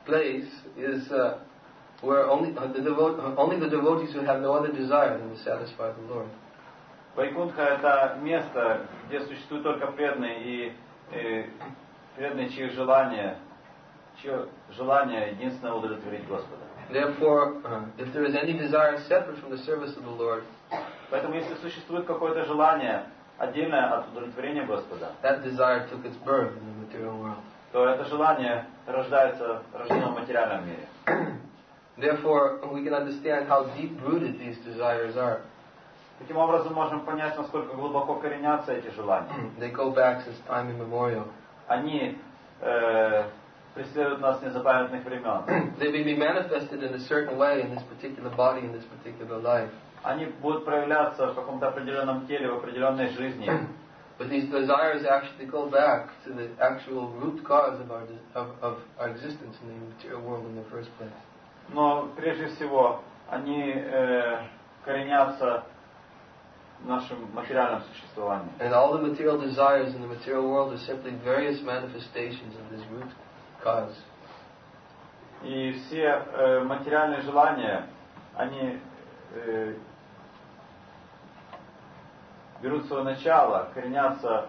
place is uh, where only uh, the devo- uh, only the devotees who have no other desire than to satisfy the Lord. Вайкунтха — это место, где существуют только преданные, и, и преданные, чьи желания, чье желание единственное удовлетворить Господа. Therefore, uh, if there is any desire separate from the service of the Lord, Поэтому, если существует какое-то желание, отдельное от удовлетворения Господа, that desire took its birth in the material world. то это желание рождается, рождено в материальном мире. Therefore, we can understand how deep-rooted these desires are. Таким образом, можем понять, насколько глубоко коренятся эти желания. They go back since time immemorial. Они э, преследуют нас с незапамятных времен. They may be manifested in a certain way in this particular body, in this particular life. Они будут проявляться в каком-то определенном теле, в определенной жизни. But these desires actually go back to the actual root cause of our, of, of our existence in the material world in the first place. Но прежде всего они э, коренятся в нашем материальном существовании. And all the material desires in the material world are simply various manifestations of this root cause. И все э, материальные желания, они э, берут свое начало, коренятся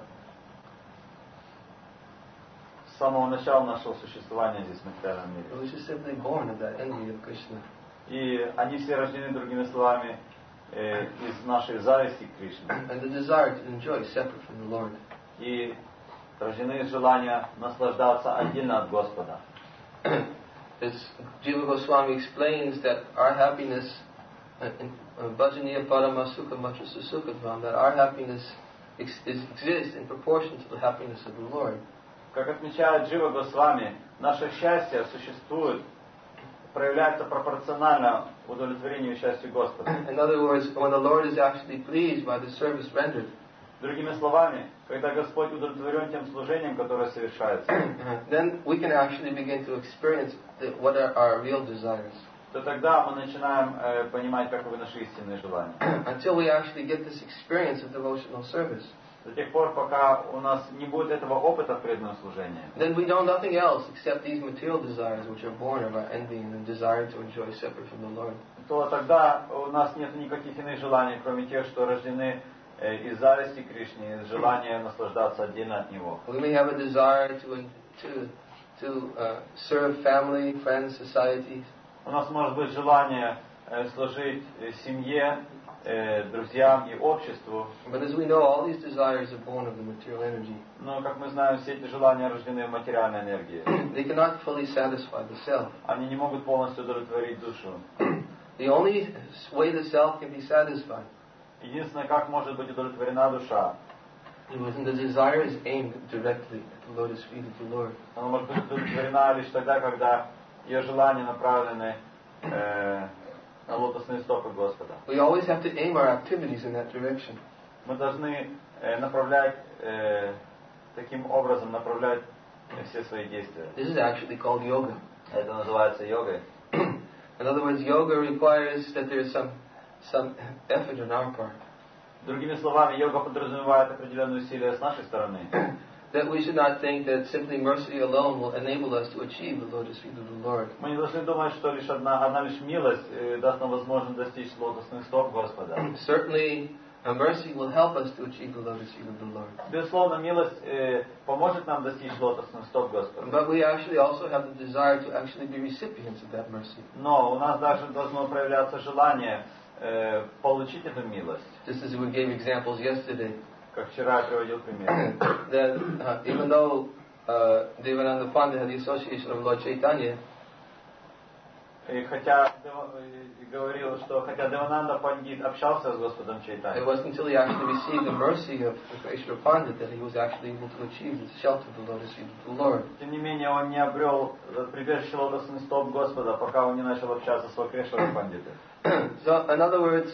с самого начала нашего существования здесь, в материальном мире. It was just simply born of that envy of Krishna. И они все рождены, другими словами, э, из нашей зависти к Кришне. And the desire to enjoy separate from the Lord. И рождены из желания наслаждаться отдельно от Господа. As Jiva Goswami explains that our happiness, uh, in uh, Bhajaniya Parama Sukha Matrasa Sukhatvam, that our happiness ex- is, exists in proportion to the happiness of the Lord. Как отмечает Джива Госвами, наше счастье существует, проявляется пропорционально удовлетворению и счастью Господа. In other words, when the Lord is actually pleased by the service rendered, Другими словами, когда Господь удовлетворен тем служением, которое совершается, then we can actually begin to experience the, what are our real desires. то тогда мы начинаем э, понимать, каковы наши истинные желания. Until we actually get this experience of devotional service, До тех пор, пока у нас не будет этого опыта в преданном служении, then we know nothing else except these material desires which are born of our envy and the desire to enjoy separate from the Lord. то тогда у нас нет никаких иных желаний, кроме тех, что рождены э, из зависти к Кришне, из желания наслаждаться отдельно от Него. We may have a desire to to to uh, serve family, friends, societies, У нас может быть желание э, служить э, семье, э, друзьям и обществу, but as we know, all these desires are born of the material energy. но, как мы знаем, все эти желания рождены в материальной энергии. They cannot fully satisfy the self. Они не могут полностью удовлетворить душу. The only way the self can be satisfied Единственное, как может быть удовлетворена душа, is when the desire is aimed directly at the lotus feet of the Lord. она может быть удовлетворена лишь тогда, когда ее желания направлены э, на лотосные стопы Господа. We always have to aim our activities in that direction. Мы должны э, направлять, э, таким образом направлять э, все свои действия. This is actually called yoga. Это называется йогой. In other words, yoga requires that there is some some effort on our part. Другими словами, йога подразумевает определенные усилия с нашей стороны. That we should not think that simply mercy alone will enable us to achieve the lotus feet of the Lord. Мы не должны думать, что лишь одна, одна лишь милость э, даст нам возможность достичь лотосных стоп Господа. Certainly, uh, mercy will help us to achieve the lotus feet of the Lord. Безусловно, милость э, поможет нам достичь лотосных стоп Господа. But we actually also have the desire to actually be recipients of that mercy. Но у нас даже должно проявляться желание э, получить эту милость. Just as we gave examples yesterday, Как вчера я приводил пример. that uh, even though uh, Devananda Pandit had the association of Lord Chaitanya, И хотя Дева- и говорил, что хотя Девананда Пандит общался с Господом it Чайтаней, wasn't until he actually received the mercy of Vishnu Pandit that he was actually able to achieve the shelter of the lotus feet of the Lord. тем не менее он не обрел прибежище лотосных стоп Господа, пока он не начал общаться с Вакрешварой Пандитой. So, in other words,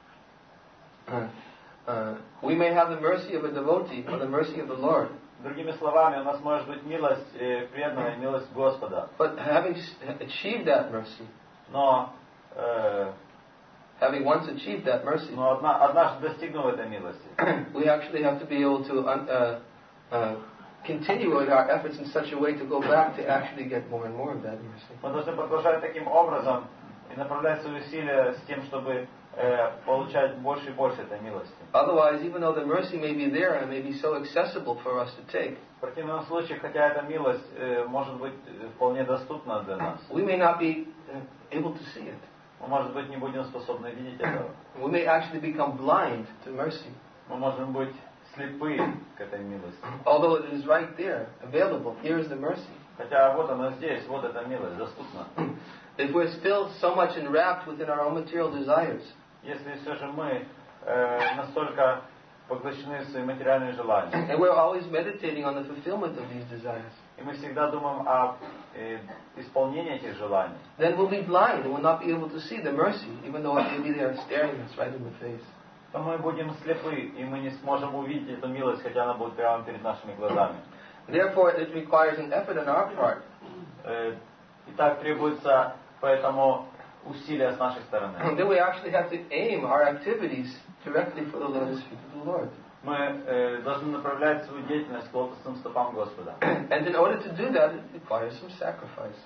uh, uh, we may have the mercy of a devotee or the mercy of the Lord, Другими словами, у нас может быть милость э, преданная, и милость Господа. but having s- achieved that mercy, Но, э, having once achieved that mercy, но одна, однажды достигнув этой милости, we actually have to be able to un- uh, uh, continuing our efforts in such a way to go back to actually get more and more of that mercy. Мы должны продолжать таким образом и направлять свои усилия с тем, чтобы э, получать больше и больше этой милости. Otherwise, even though the mercy may be there and it may be so accessible for us to take, В противном случае, хотя эта милость э, может быть вполне доступна для нас, we may not be uh, able to see it. мы, может быть, не будем способны видеть этого. We may actually become blind to mercy. Мы можем быть слепы к этой милости. Although it is right there, available, here is the mercy. Хотя вот она здесь, вот эта милость доступна. If we're still so much enwrapped within our own material desires, Если все же мы э, настолько поглощены в свои материальные желания, and we're always meditating on the fulfillment of these desires, и мы всегда думаем о э, исполнении этих желаний, then we'll be blind and we'll not be able to see the mercy, even though it may be there staring us right in the face. то мы будем слепы, и мы не сможем увидеть эту милость, хотя она будет прямо перед нашими глазами. Therefore, it requires an effort on our part Э, и так требуется поэтому усилия с нашей стороны. then we actually have to aim our activities directly for the lotus feet of the Lord. Мы э, должны направлять свою деятельность к лотосным стопам Господа. And in order to do that, it requires some sacrifice.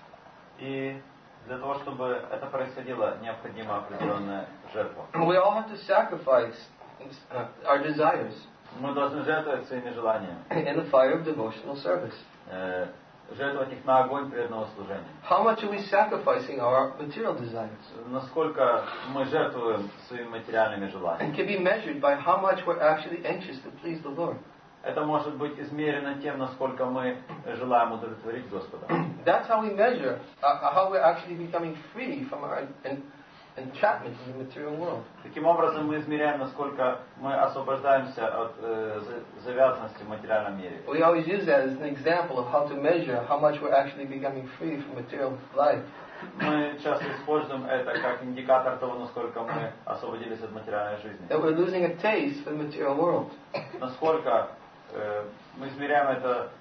И для того, чтобы это происходило, необходима определенная жертва. We all have to sacrifice uh, our desires Мы должны жертвовать своими желаниями, in the fire of devotional service. э, жертвовать их на огонь преданного служения. How much are we sacrificing our material desires? Насколько мы жертвуем своими материальными желаниями. It can be measured by how much we're actually anxious to please the Lord. Это может быть измерено тем, насколько мы желаем удовлетворить Господа. That's how we measure uh, how we're actually becoming free from our en- entrapment in the material world. Таким образом, мы измеряем, насколько мы освобождаемся от э, за- завязанности в материальном мире. We always use that as an example of how to measure how much we're actually becoming free from material life. Мы часто используем это как индикатор того, насколько мы освободились от материальной жизни. That we're losing a taste for the material world. Насколько э, мы измеряем это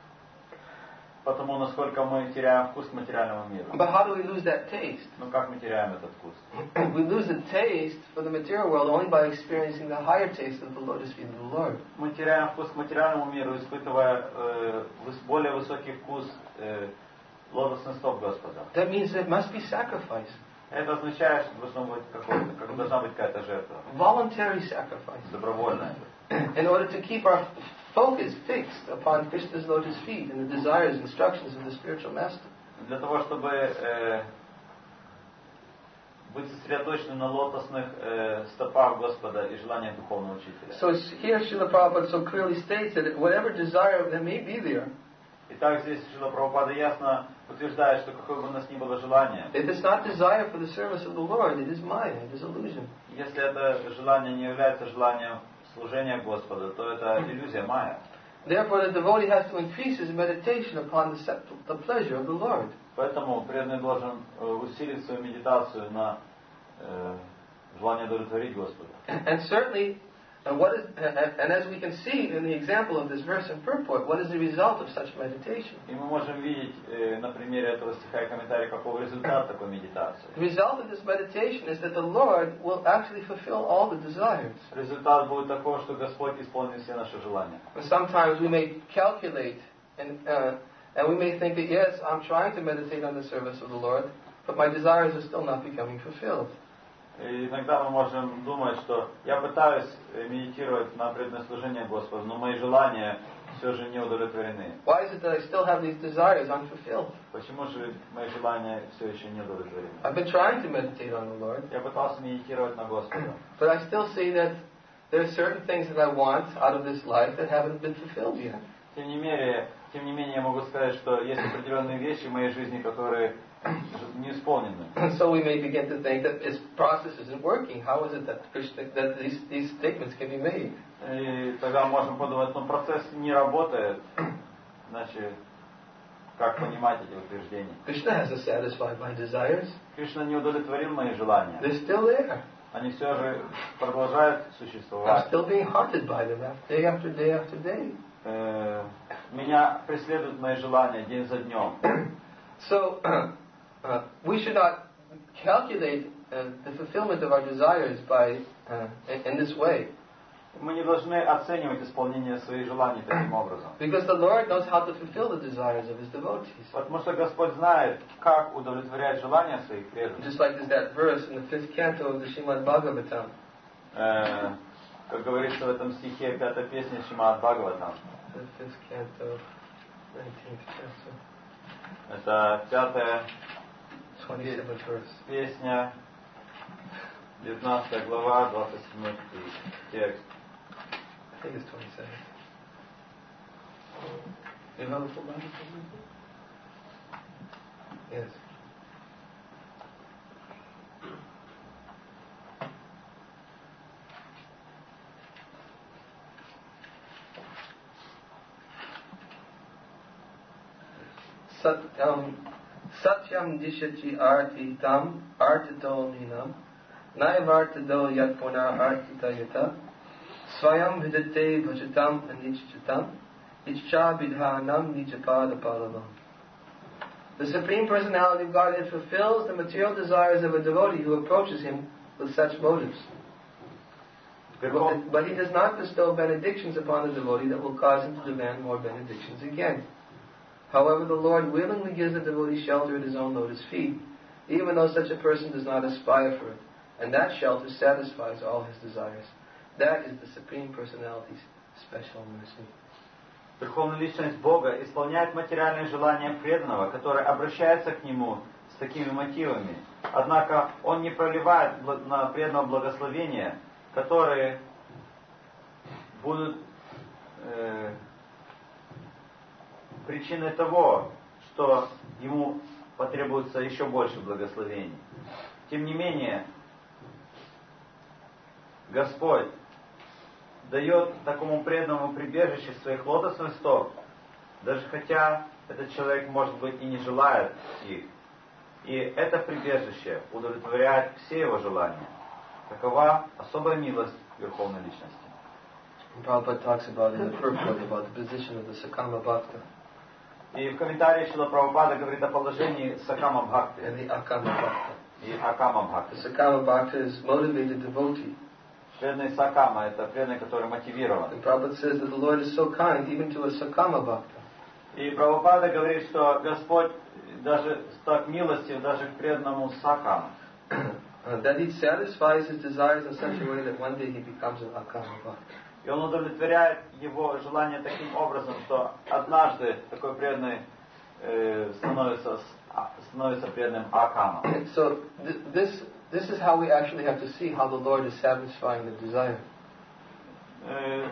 потому, насколько мы теряем вкус к материальному миру. But how do we lose that taste? Ну как мы теряем этот вкус? We lose the taste for the material world only by experiencing the higher taste of the lotus feet of the Lord. Мы теряем вкус к материальному миру, испытывая э, выс- более высокий вкус э, лотосных стоп Господа. That means there must be sacrifice. Это означает, что должно быть какое-то, как должна быть какая-то жертва, Voluntary sacrifice. добровольная. In order to keep our focus fixed upon Krishna's lotus feet and the desires and instructions of the spiritual master. Для того, чтобы э, быть сосредоточенным на лотосных э, стопах Господа и желаниях духовного учителя. So here Srila Prabhupada so clearly states that whatever desire that may be there, Итак, здесь Шрила Прабхупада ясно утверждает, что какое бы у нас ни было желание, if it's not desire for the service of the Lord, it is Maya, it is illusion. если это желание не является желанием служения Господа, то это иллюзия майя. Therefore, the devotee has to increase his meditation upon the, sep- the pleasure of the Lord. Поэтому преданный должен э, усилить свою медитацию на э, желание удовлетворить Господа. And certainly, uh, what is, uh, and as we can see in the example of this verse and purport, what is the result of such meditation? И мы можем видеть э, на примере этого стиха и комментария, каков результат такой медитации. The result of this meditation is that the Lord will actually fulfill all the desires. Результат будет такой, что Господь исполнит все наши желания. And sometimes we may calculate and, uh, and we may think that, yes, I'm trying to meditate on the service of the Lord, but my desires are still not becoming fulfilled. И иногда мы можем думать, что я пытаюсь медитировать на преданное служение Господу, но мои желания все же не удовлетворены. Why is it that I still have these desires unfulfilled? Почему же мои желания все еще не удовлетворены? I've been trying to meditate on the Lord, Я пытался медитировать на Господа, but I still see that there are certain things that I want out of this life that haven't been fulfilled yet. Тем не менее, тем не менее, я могу сказать, что есть определенные вещи в моей жизни, которые не исполнены. So we may begin to think that this process isn't working. How is it that Krishna, that these, these statements can be made? И тогда можем подумать, ну процесс не работает, иначе как понимать эти утверждения? Krishna hasn't satisfied my desires. Кришна не удовлетворил мои желания. They're still there. Они все же продолжают I'm sуществовать. still being haunted by them day after day after day. Э, Меня преследуют мои желания день за днем. So uh, we should not calculate uh, the fulfillment of our desires by uh, in, in this way. Мы не должны оценивать исполнение своих желаний таким образом. Because the Lord knows how to fulfill the desires of His devotees. Потому что Господь знает, как удовлетворять желания своих преданных. Just like there's that verse in the fifth canto of the Srimad Bhagavatam. Э, как говорится в этом стихе, пятой песни Шримад Бхагаватам. The fifth canto, nineteenth chapter. Это пятая twenty-seventh verse. песня, девятнадцатая глава, двадцать седьмой текст. I think it's twenty-seven. You have a full Bible? Yes. Satyam Satyam dishati arti tam artito ninam naivartado yat punar artita yata Swayam vidate bhajatam anichchatam Ichcha bidhanam nijapada palavam. The Supreme Personality of Godhead fulfills the material desires of a devotee who approaches Him with such motives. But, but He does not bestow benedictions upon the devotee that will cause him to demand more benedictions again. However, the Lord willingly gives the devotee shelter at His own lotus feet, even though such a person does not aspire for it, and that shelter satisfies all his desires. That is the Supreme Personality's special mercy. Верховная Личность Бога исполняет материальные желания преданного, который обращается к Нему с такими мотивами. Однако Он не проливает на преданного благословения, которые будут э, причиной того, что ему потребуется еще больше благословений. Тем не менее, Господь дает такому преданному прибежище своих лотосных стоп, даже хотя этот человек, может быть, и не желает их. И это прибежище удовлетворяет все его желания. Такова особая милость Верховной Личности. Prabhupada talks about in the purport about the position of the Sakama Bhakta. И в комментарии Шрила Прабхупада говорит о положении Сакама Бхакти and the Akama Bhakta. и Акама Бхакти. The Sakama Bhakta is motivated devotee. Преданный Сакама — это преданный, который мотивирован. And Prabhupada says that the Lord is so kind even to a Sakama Bhakta. И Прабхупада говорит, что Господь даже так милостив даже к преданному Сакама. Uh, that He satisfies his desires in such a way that one day he becomes an Akama Bhakta. И он удовлетворяет его желание таким образом, что однажды такой преданный э, становится, становится преданным Акама. So th- this this is how we actually have to see how the Lord is satisfying the desire. Э,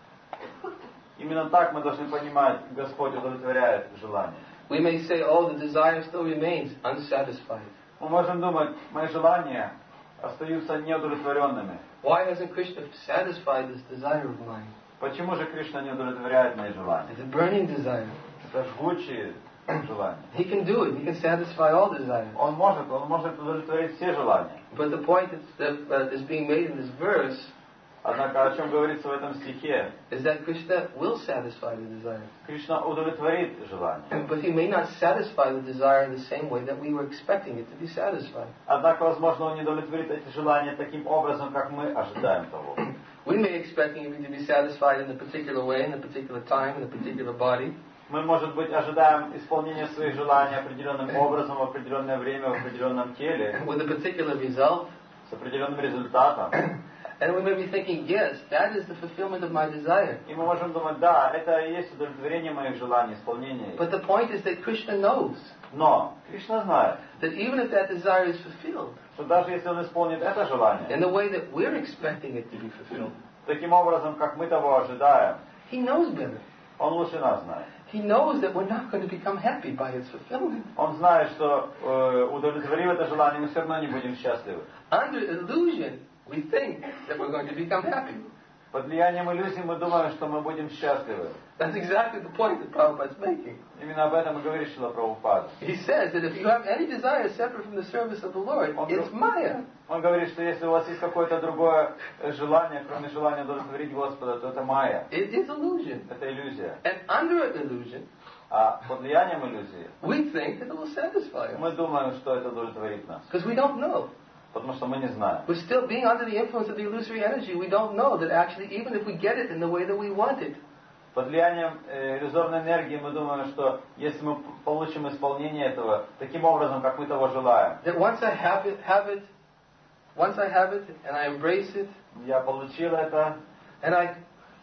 именно так мы должны понимать, Господь удовлетворяет желание. We may say, oh, the desire still remains unsatisfied. Мы можем думать, мои желания остаются неудовлетворенными. Why hasn't Krishna satisfied this desire of mine? Почему же Кришна не удовлетворяет мои желания? It's a burning desire. Это жгучие желания. He can do it. He can satisfy all desires. Он может, он может удовлетворить все желания. But the point that's, that uh, is being made in this verse Однако, о чем говорится в этом стихе, is that Krishna will satisfy the desire. Кришна удовлетворит желание. But He may not satisfy the desire in the same way that we were expecting it to be satisfied. Однако, возможно, он не удовлетворит эти желания таким образом, как мы ожидаем того. We may expect Him to be satisfied in a particular way, in a particular time, in a particular body. Мы, может быть, ожидаем исполнения своих желаний определенным образом, в определенное время, в определенном теле, with a particular result. с определенным результатом. And we may be thinking, yes, that is the fulfillment of my desire. И мы можем думать, да, это и есть удовлетворение моих желаний, исполнение их. But the point is that Krishna knows Но Кришна знает, that even if that desire is fulfilled что даже если он исполнит это желание, in the way that we're expecting it to be fulfilled, таким образом, как мы того ожидаем, He knows better. он лучше нас знает. He knows that we're not going to become happy by its fulfillment. Он знает, что э, удовлетворив это желание, мы все равно не будем счастливы. Under illusion, we think that we're going to become happy. Под влиянием иллюзий мы думаем, что мы будем счастливы. That's exactly the point that Prabhupada is making. Именно об этом и говорит Шрила Прабхупада. He says that if you have any desire separate from the service of the Lord, it's Maya. Он говорит, что если у вас есть какое-то другое желание, кроме желания удовлетворить Господа, то это майя. It is illusion. Это иллюзия. And under an illusion, А под влиянием иллюзии we think that it will satisfy us. мы думаем, что это удовлетворит нас. Because we don't know. Потому что мы не знаем. We're still being under the influence of the illusory energy. We don't know that actually, even if we get it in the way that we want it, Под влиянием э, иллюзорной энергии мы думаем, что если мы п- получим исполнение этого таким образом, как мы того желаем, that once I have it, have it, once I have it and I embrace it, я получил это, and I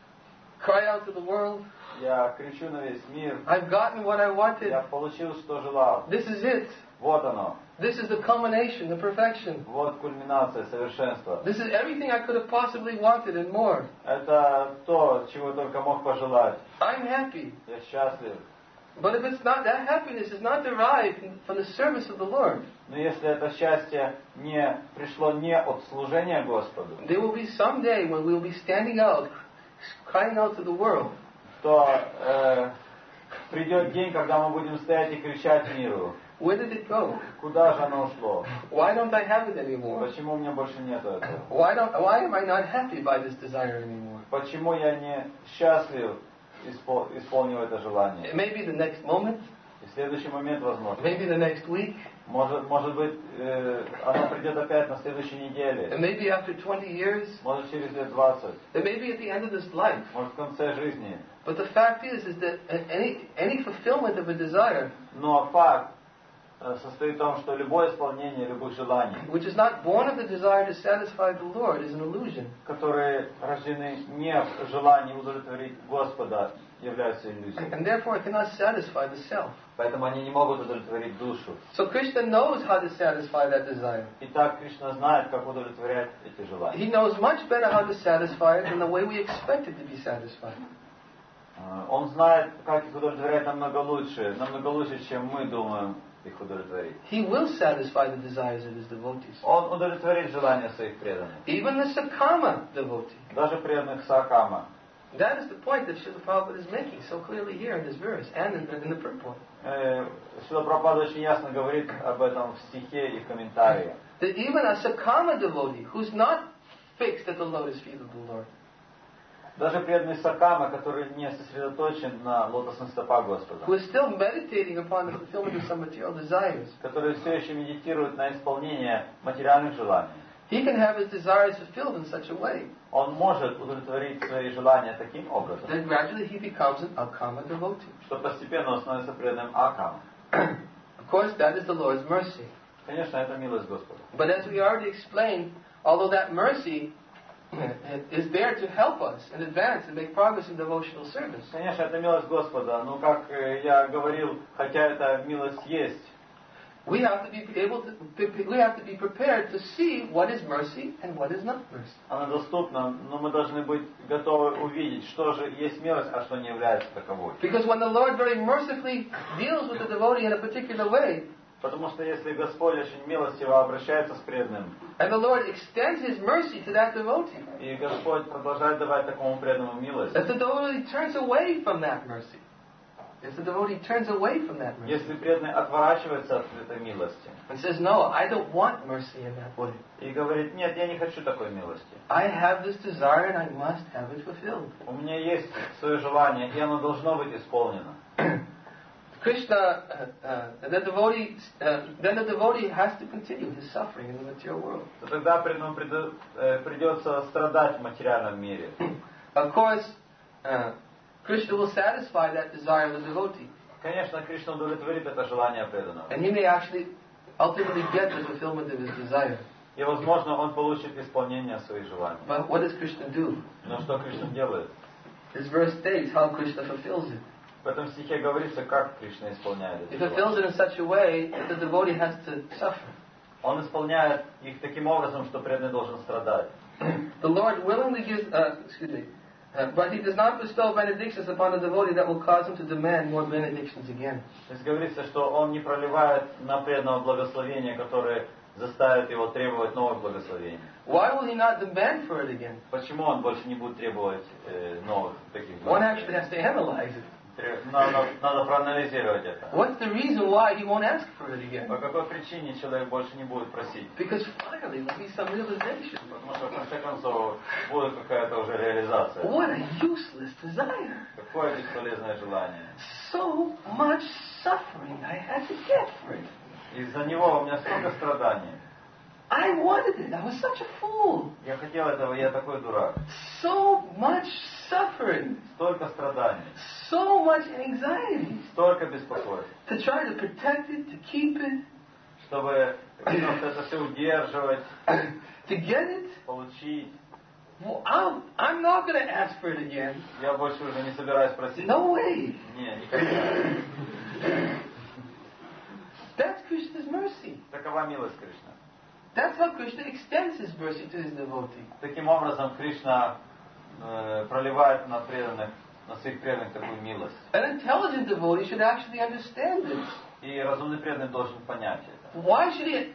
cry out to the world, я кричу на весь мир, I've gotten what I wanted. я получил, что желал. This is it. Вот оно. This is the culmination, the perfection. Вот кульминация, совершенство. This is everything I could have possibly wanted and more. Это то, чего только мог пожелать. I'm happy. Я счастлив. But if it's not, that happiness is not derived from the service of the Lord. Но если это счастье не пришло не от служения Господу, There will be some day when we'll be standing out, crying out to the world. то э, придет день, когда мы будем стоять и кричать миру. Where did it go? Куда же оно ушло? Why don't I have it anymore? Почему у меня больше нет этого? Why don't? Why am I not happy by this desire anymore? Почему я не счастлив, испол- исполнив это желание? It may be the next moment, И в следующий момент, возможно. maybe the next week, Может, может быть, э, оно придет опять на следующей and неделе. maybe after twenty years, Может, через лет двадцать. and maybe at the end of this life. Может, в конце жизни. But the fact is, is that any any fulfillment of a desire, Но факт э, состоит в том, что любое исполнение любых желаний, which is not born of the desire to satisfy the Lord, is an illusion. которые рождены не в желании удовлетворить Господа, являются иллюзией. And therefore it cannot satisfy the self. Поэтому они не могут удовлетворить душу. So Krishna knows how to satisfy that desire. Итак, Кришна знает, как удовлетворять эти желания. He knows much better how to satisfy it than the way we expect it to be satisfied. Э, Он знает, как их удовлетворять намного лучше, намного лучше, чем мы думаем их удовлетворить. He will satisfy the desires of his devotees. Он удовлетворит желания своих преданных. Even the Sakama devotee. Даже преданных Сакама. That is the point that Srila Prabhupada is making so clearly here in this verse and in, in the purport. Э, Шрила Прабхупада очень ясно говорит об этом в стихе и в комментариях. That even a Sakama devotee who's not fixed at the lotus feet of the Lord, Даже преданный Сакама, который не сосредоточен на лотосных стопах Господа, who is still meditating upon the fulfillment of some material desires, который все еще медитирует на исполнение материальных желаний, he can have his desires fulfilled in such a way он может удовлетворить свои желания таким образом, that gradually he becomes an Akama devotee. что постепенно он становится преданным Акама. Of course, that is the Lord's mercy. Конечно, это милость Господа. But as we already explained, although that mercy is there to help us in advance and make progress in devotional service, Конечно, это милость Господа, но как э, я говорил, хотя эта милость есть, we have to be able to, we have to be prepared to see what is mercy and what is not mercy. она доступна, но мы должны быть готовы увидеть, что же есть милость, а что не является таковой. Because when the Lord very mercifully deals with the devotee in a particular way, Потому что если Господь очень милостиво обращается с преданным, and the Lord extends His mercy to that devotee, и Господь продолжает давать такому преданному милость, if the devotee turns away from that mercy, if the devotee turns away from that mercy, если преданный отворачивается от этой милости and says, no, I don't want mercy in that way. и говорит, нет, я не хочу такой милости. I have this desire and I must have it fulfilled. У меня есть свое желание, и оно должно быть исполнено. Krishna, uh, uh, the devotee, uh, then the devotee has to continue his suffering in the material world. То тогда преданному приду- э, придется страдать в материальном мире. Of course, uh, Krishna will satisfy that desire of the devotee, Конечно, Кришна удовлетворит это желание преданного. and he may actually ultimately get the fulfillment of his desire. И, возможно, он получит исполнение своих желаний. But what does Krishna do? Но что Кришна делает? This verse states how Krishna fulfills it. В этом стихе говорится, как Кришна исполняет He это fulfills желание. it in such a way that the devotee has to suffer. Он исполняет их таким образом, что преданный должен страдать. The Lord willingly gives, uh, excuse me, uh, but He does not bestow benedictions upon the devotee that will cause him to demand more benedictions again. То есть говорится, что он не проливает на преданного благословения, которое заставит его требовать новых благословений. Why will He not demand for it again? Почему он больше не будет требовать э, новых таких One actually благословений? has to analyze it. Тре- Надо, надо проанализировать это. What's the reason why He won't ask for it again? По какой причине человек больше не будет просить? Because finally there'll be some realization. Потому что в конце концов будет какая-то уже реализация. What a useless desire. Какое бесполезное желание. So much suffering I had to get for it. Из-за него у меня столько страданий. I wanted it. I was such a fool. Я хотел этого, я такой дурак. So much suffering. Столько страданий. So much anxiety. Stолько беспокойств. To try to protect it, to keep it. Чтобы ну, это все удерживать. To get it. Получить. Well, I'm, I'm not going to ask for it again. Я больше уже не собираюсь просить. No way. Не, никогда. That's Krishna's mercy. Такова милость Кришны. That's how Krishna extends his mercy to his devotee. Таким образом, Кришна э, проливает на преданных, на своих преданных такую милость. An intelligent devotee should actually understand this. И разумный преданный должен понять это. Why should he,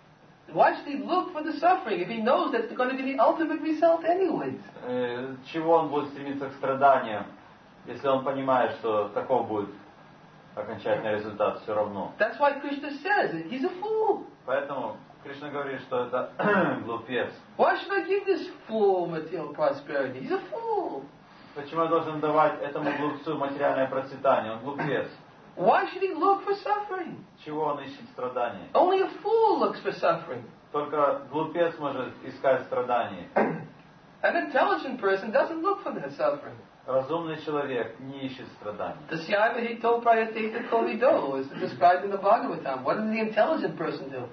why should he look for the suffering if he knows that's going to be the ultimate result anyways? Э, чего он будет стремиться к страданиям, если он понимает, что таков будет окончательный результат все равно? That's why Krishna says it. He's a fool. Поэтому Кришна говорит, что это глупец. Why should I give this fool material prosperity? He's a fool. Почему я должен давать этому глупцу материальное процветание? Он глупец. Why should he look for suffering? Чего он ищет страдания? Only a fool looks for suffering. Только глупец может искать страдания. An intelligent person doesn't look for that suffering. Разумный человек не ищет страданий. Tasyaiva hito prayateta kovido is described in the Bhagavatam. What does the intelligent person do?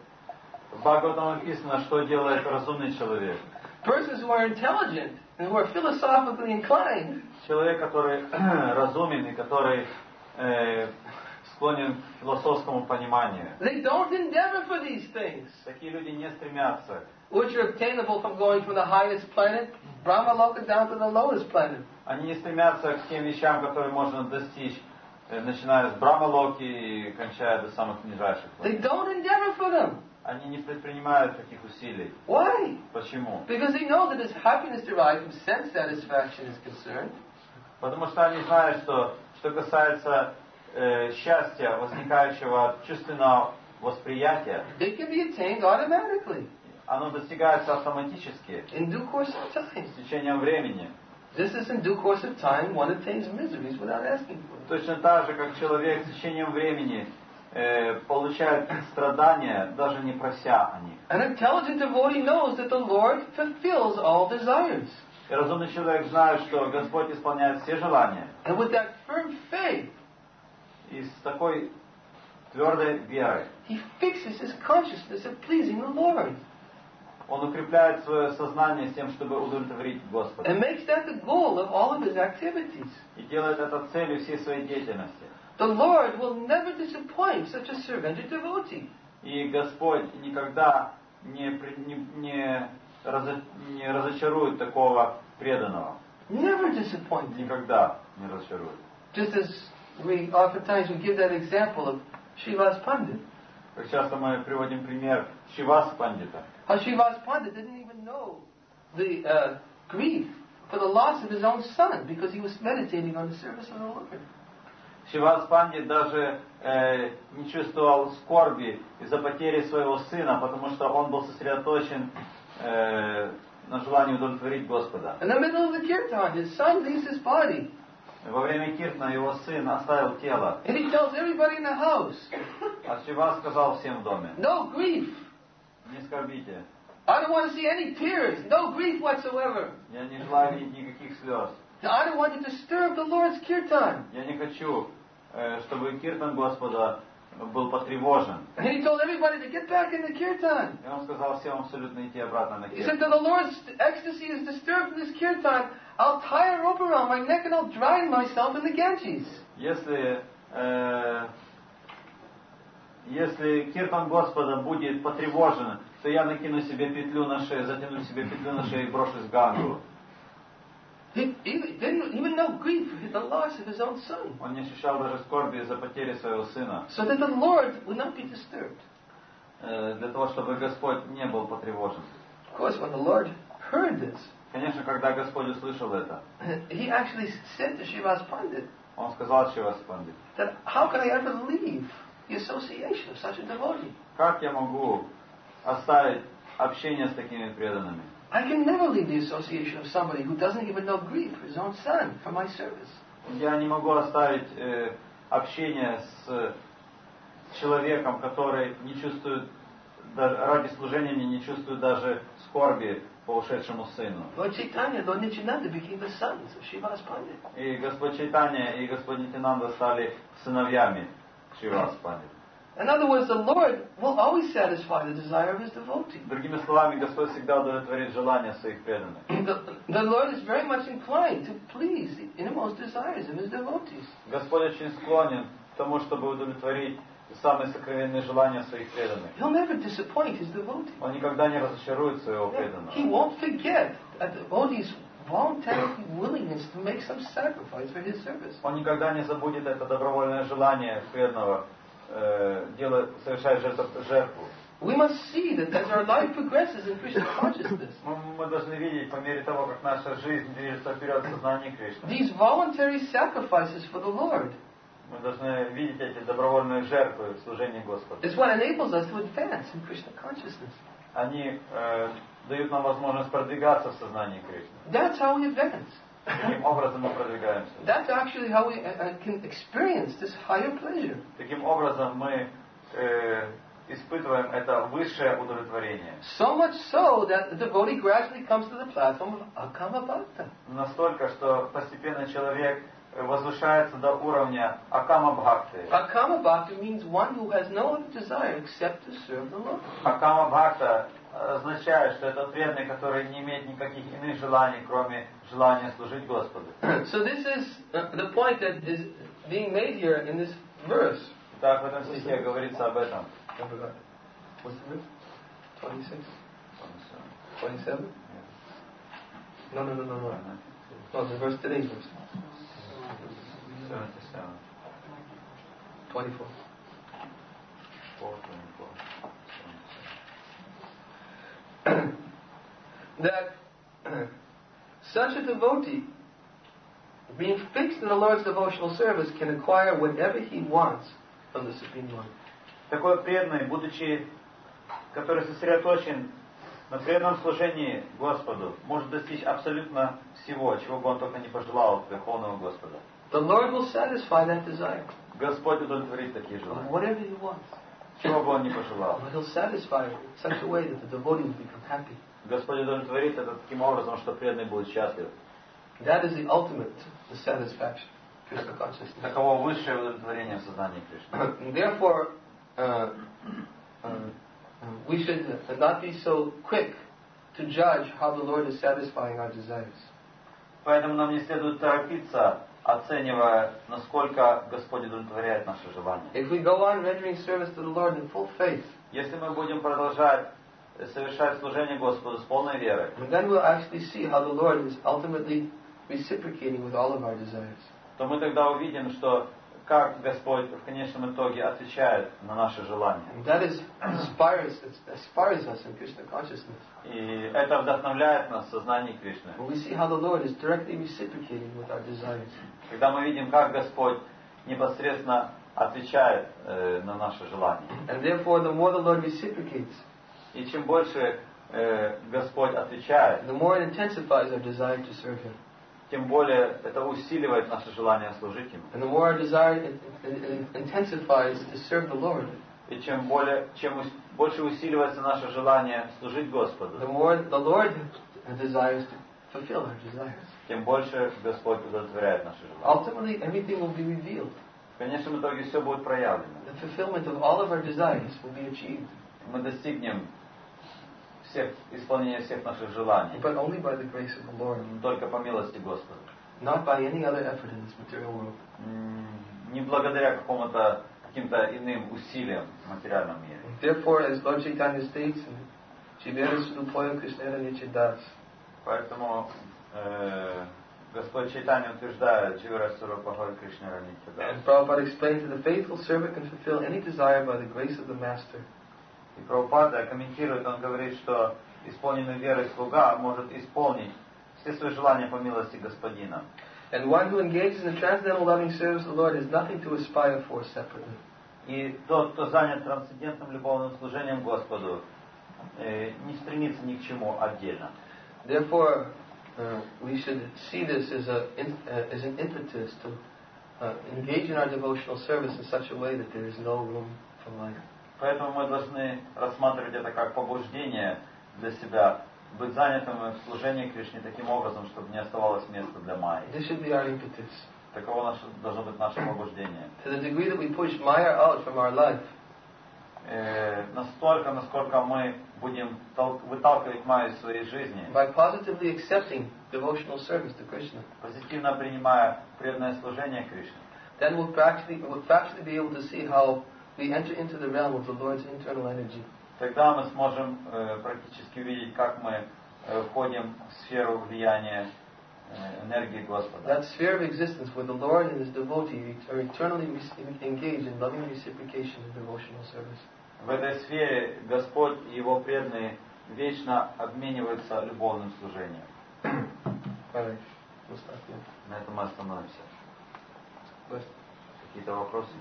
В Бхагаватам написано, что делает разумный человек. Persons who are intelligent and who are philosophically inclined, Человек, который разумен и который э, склонен к философскому пониманию. they don't endeavor for these things, Такие люди не стремятся, which are obtainable from going from the highest planet, Brahmaloka, down to the lowest planet. они не стремятся к тем вещам, которые можно достичь, э, начиная с Брахмалоки и кончая до самых нижайших. They don't endeavor for them. Они не предпринимают таких усилий. Why? Почему? Because they know that as happiness derived from sense satisfaction is concerned, Потому что они знают, что что касается э, счастья, возникающего от чувственного восприятия, it can be attained automatically оно достигается автоматически in due course of time. с течением времени. Just as in due course of time one attains miseries without asking for it. Точно так же, как человек с течением времени э, получает страдания, даже не прося о них. An intelligent devotee knows that the Lord fulfills all desires. И разумный человек знает, что Господь исполняет все желания. And with that firm faith, И с такой твердой верой he fixes his consciousness of pleasing the Lord. он укрепляет свое сознание с тем, чтобы удовлетворить Господа. And makes that the goal of all of his activities. И делает это целью всей своей деятельности. The Lord will never disappoint such a surrendered devotee. И Господь никогда не, при- не, не, разо- не разочарует такого преданного. Never disappoint him. Никогда не разочарует. Just as we oftentimes we give that example of Srivas Pandit. Как часто мы приводим пример Шивас Пандита. How Srivas Pandit didn't even know the uh, grief for the loss of his own son because he was meditating on the service of the Lord. Шивас Пандит даже э, не чувствовал скорби из-за потери своего сына, потому что он был сосредоточен э, на желании удовлетворить Господа. In the middle of the kirtan, his son leaves his body. Во время киртана его сын оставил тело, And he tells everybody in the house, а Шива сказал всем в доме: no grief. не скорбите, I don't want to see any tears. No grief whatsoever. я не желаю видеть никаких слез, I don't want to disturb the Lord's kirtan. я не хочу, э, чтобы киртан Господа был потревожен. And he told everybody to get back in the kirtan. И он сказал всем абсолютно идти обратно на He said, киртан. if the Lord's ecstasy is disturbed in this kirtan, I'll tie a rope around my neck and I'll drown myself in the Ganges. Если, э, если киртан Господа будет потревожен, то я накину себе петлю на шею, затяну себе петлю на шею и брошусь в Гангу. He, he didn't even know grief for the loss of his own son. Он не ощущал даже скорби из-за потери своего сына, So that the Lord would not be disturbed. э, для того, чтобы Господь не был потревожен. Of course, when the Lord heard this, Конечно, когда Господь услышал это, he actually said to Srivas Pandit он сказал Шиваспанди: that how can I ever leave the association of such a devotee? как я могу оставить общение с такими преданными? I can never leave the association of somebody who doesn't even know grief for his own son for my service. Я не могу оставить э, общение с человеком, который не чувствует даже ради служения мне не чувствую даже скорби по ушедшему сыну. Lord Chaitanya, Lord Nityananda became the sons of Srivas Pandit. И Господь Чайтанья и Господь Нитянанда стали сыновьями Шривас Пандит. In other words, the Lord will always satisfy the desire of His devotee. Другими словами, Господь всегда удовлетворит желания своих преданных. The, the Lord is very much inclined to please the innermost desires of His devotees. Господь очень склонен к тому, чтобы удовлетворить самые сокровенные желания своих преданных. He'll never disappoint His devotee. Он никогда не разочарует своего преданного. He won't forget a devotee's voluntary willingness to make some sacrifice for His service. Он никогда не забудет это добровольное желание преданного э, делать, совершать жертву, жертву. We must see that as our life progresses in Krishna consciousness, Мы, мы должны видеть по мере того, как наша жизнь движется вперед в сознании Кришны. these voluntary sacrifices for the Lord Мы должны видеть эти добровольные жертвы в служении Господу. is what enables us to advance in Krishna consciousness. Они э, дают нам возможность продвигаться в сознании Кришны. That's how we advance. Таким образом мы продвигаемся. That's actually how we uh, can experience this higher pleasure. Таким образом мы э, испытываем это высшее удовлетворение. So much so that the devotee gradually comes to the platform of Akama Bhakta. Настолько, что постепенно человек возвышается до уровня Акама Бхакти. Akama Bhakta means one who has no other desire except to serve the Lord. Акама Бхакта означает, что это преданный, который не имеет никаких иных желаний, кроме желания служить Господу. So this is uh, the point that is being made here in this verse. Так, в этом стихе говорится об этом. I forgot. What's the verse? twenty-six? twenty-seven? No, no, no, no, no. No, the verse, today's verse. seventy-seven. twenty-four. four twenty-four. That such a devotee, being fixed in the Lord's devotional service, can acquire whatever he wants from the Supreme Lord. Такой преданный, будучи, который сосредоточен на преданном служении Господу, может достичь абсолютно всего, чего бы он только не пожелал от Верховного Господа. The Lord will satisfy that desire. Господь удовлетворит такие Of желания. whatever he wants. Чего бы он ни пожелал. But he'll satisfy it in such a way that the devotee will become happy. Господь удовлетворит это таким образом, что преданный будет счастлив. That is the ultimate satisfaction, Krishna consciousness. Таково высшее удовлетворение в сознании Кришны. And therefore, uh, uh, we should not be so quick to judge how the Lord is satisfying our desires. Поэтому нам не следует торопиться, оценивая, насколько Господь удовлетворяет наши желания. If we go on rendering service to the Lord in full faith, Если мы будем продолжать совершать служение Господу с полной верой, then we'll actually see how the Lord is ultimately reciprocating with all of our desires. то мы тогда увидим, что как Господь в конечном итоге отвечает на наши желания. And that is inspires, inspires us in Krishna consciousness. И это вдохновляет нас в сознании Кришны. When we see how the Lord is directly reciprocating with our desires. Когда мы видим, как Господь непосредственно отвечает э, на наши желания. And therefore, the more the Lord reciprocates, И чем больше э, Господь отвечает, the more it intensifies our desire to serve Him. тем более это усиливает наше желание служить Ему. And the more our desire in, in, in, intensifies to serve the Lord, И чем, более, чем ус- больше усиливается наше желание служить Господу, the more the Lord desires to fulfill our desires. тем больше Господь удовлетворяет наши желания. Ultimately, everything will be revealed. В конечном итоге все будет проявлено. The fulfillment of all of our desires will be achieved, Мы достигнем всех, исполнения всех наших желаний, but only by the grace of the Lord, только по милости Господа. not by any other effort in this material world. М, Не благодаря какому-то каким-то иным усилиям в материальном мире. Therefore, as Lord Chaitanya states in Jivera Sudupoyam Krishna Nichidas, Поэтому э, Господь Чайтанья утверждает, Дживара Сурапахой Кришна Ранитада. and Prabhupada explained that the faithful servant can fulfill any desire by the grace of the Master. И Прабхупада комментирует, он говорит, что исполненный верой слуга может исполнить все свои желания по милости Господина. And one who engages in transcendental loving service of the Lord has nothing to aspire for separately. И тот, кто занят трансцендентным любовным служением Господу, э, не стремится ни к чему отдельно. Therefore, uh, we should see this as, a, in, uh, as an impetus to uh, engage in our devotional service in such a way that there is no room for life. Поэтому мы должны рассматривать это как побуждение для себя, быть занятым в служении Кришне таким образом, чтобы не оставалось места для майи. This should be our impetus. Таково наше, должно быть наше побуждение. To the degree that we push Maya out from our life, Э, настолько, насколько мы будем тол- выталкивать майю из своей жизни, by positively accepting devotional service to Krishna, позитивно принимая преданное служение Кришне, then we'll practically, we'll practically be able to see how we enter into the realm of the Lord's internal energy. тогда мы сможем э, практически увидеть, как мы э, входим в сферу влияния э, энергии Господа. That sphere of existence where the Lord and His devotee are eternally re- engaged in loving reciprocation and devotional service. В этой сфере Господь и Его преданные вечно обмениваются любовным служением. Alright, we'll stop here. На этом мы остановимся. But Какие-то вопросы?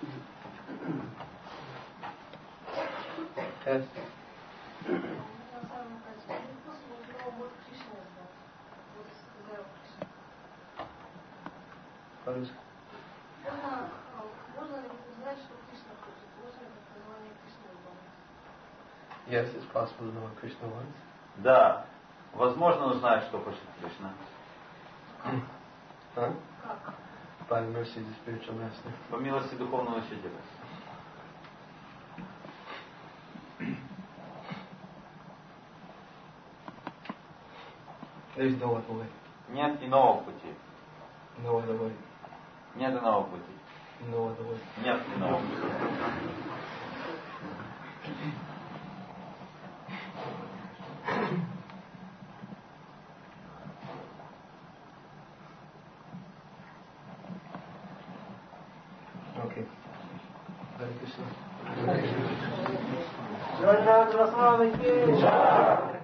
yes, На самом деле, просто вот Кришна знает. Вот сказал Кришна. по-русски. Можно, можно ли узнать, что Кришна хочет? Можно ли как название Кришны выполнять? Yes, it's possible to know what Krishna wants. Да, возможно узнать, что хочет Кришна. Huh? Как? By the mercy of the spiritual master. По милости духовного учителя. There's no other way. Нет иного пути. No other way. Нет иного пути. No other way. Нет иного пути. Okay. Hare Krishna. Jai Radha Swami ki jai.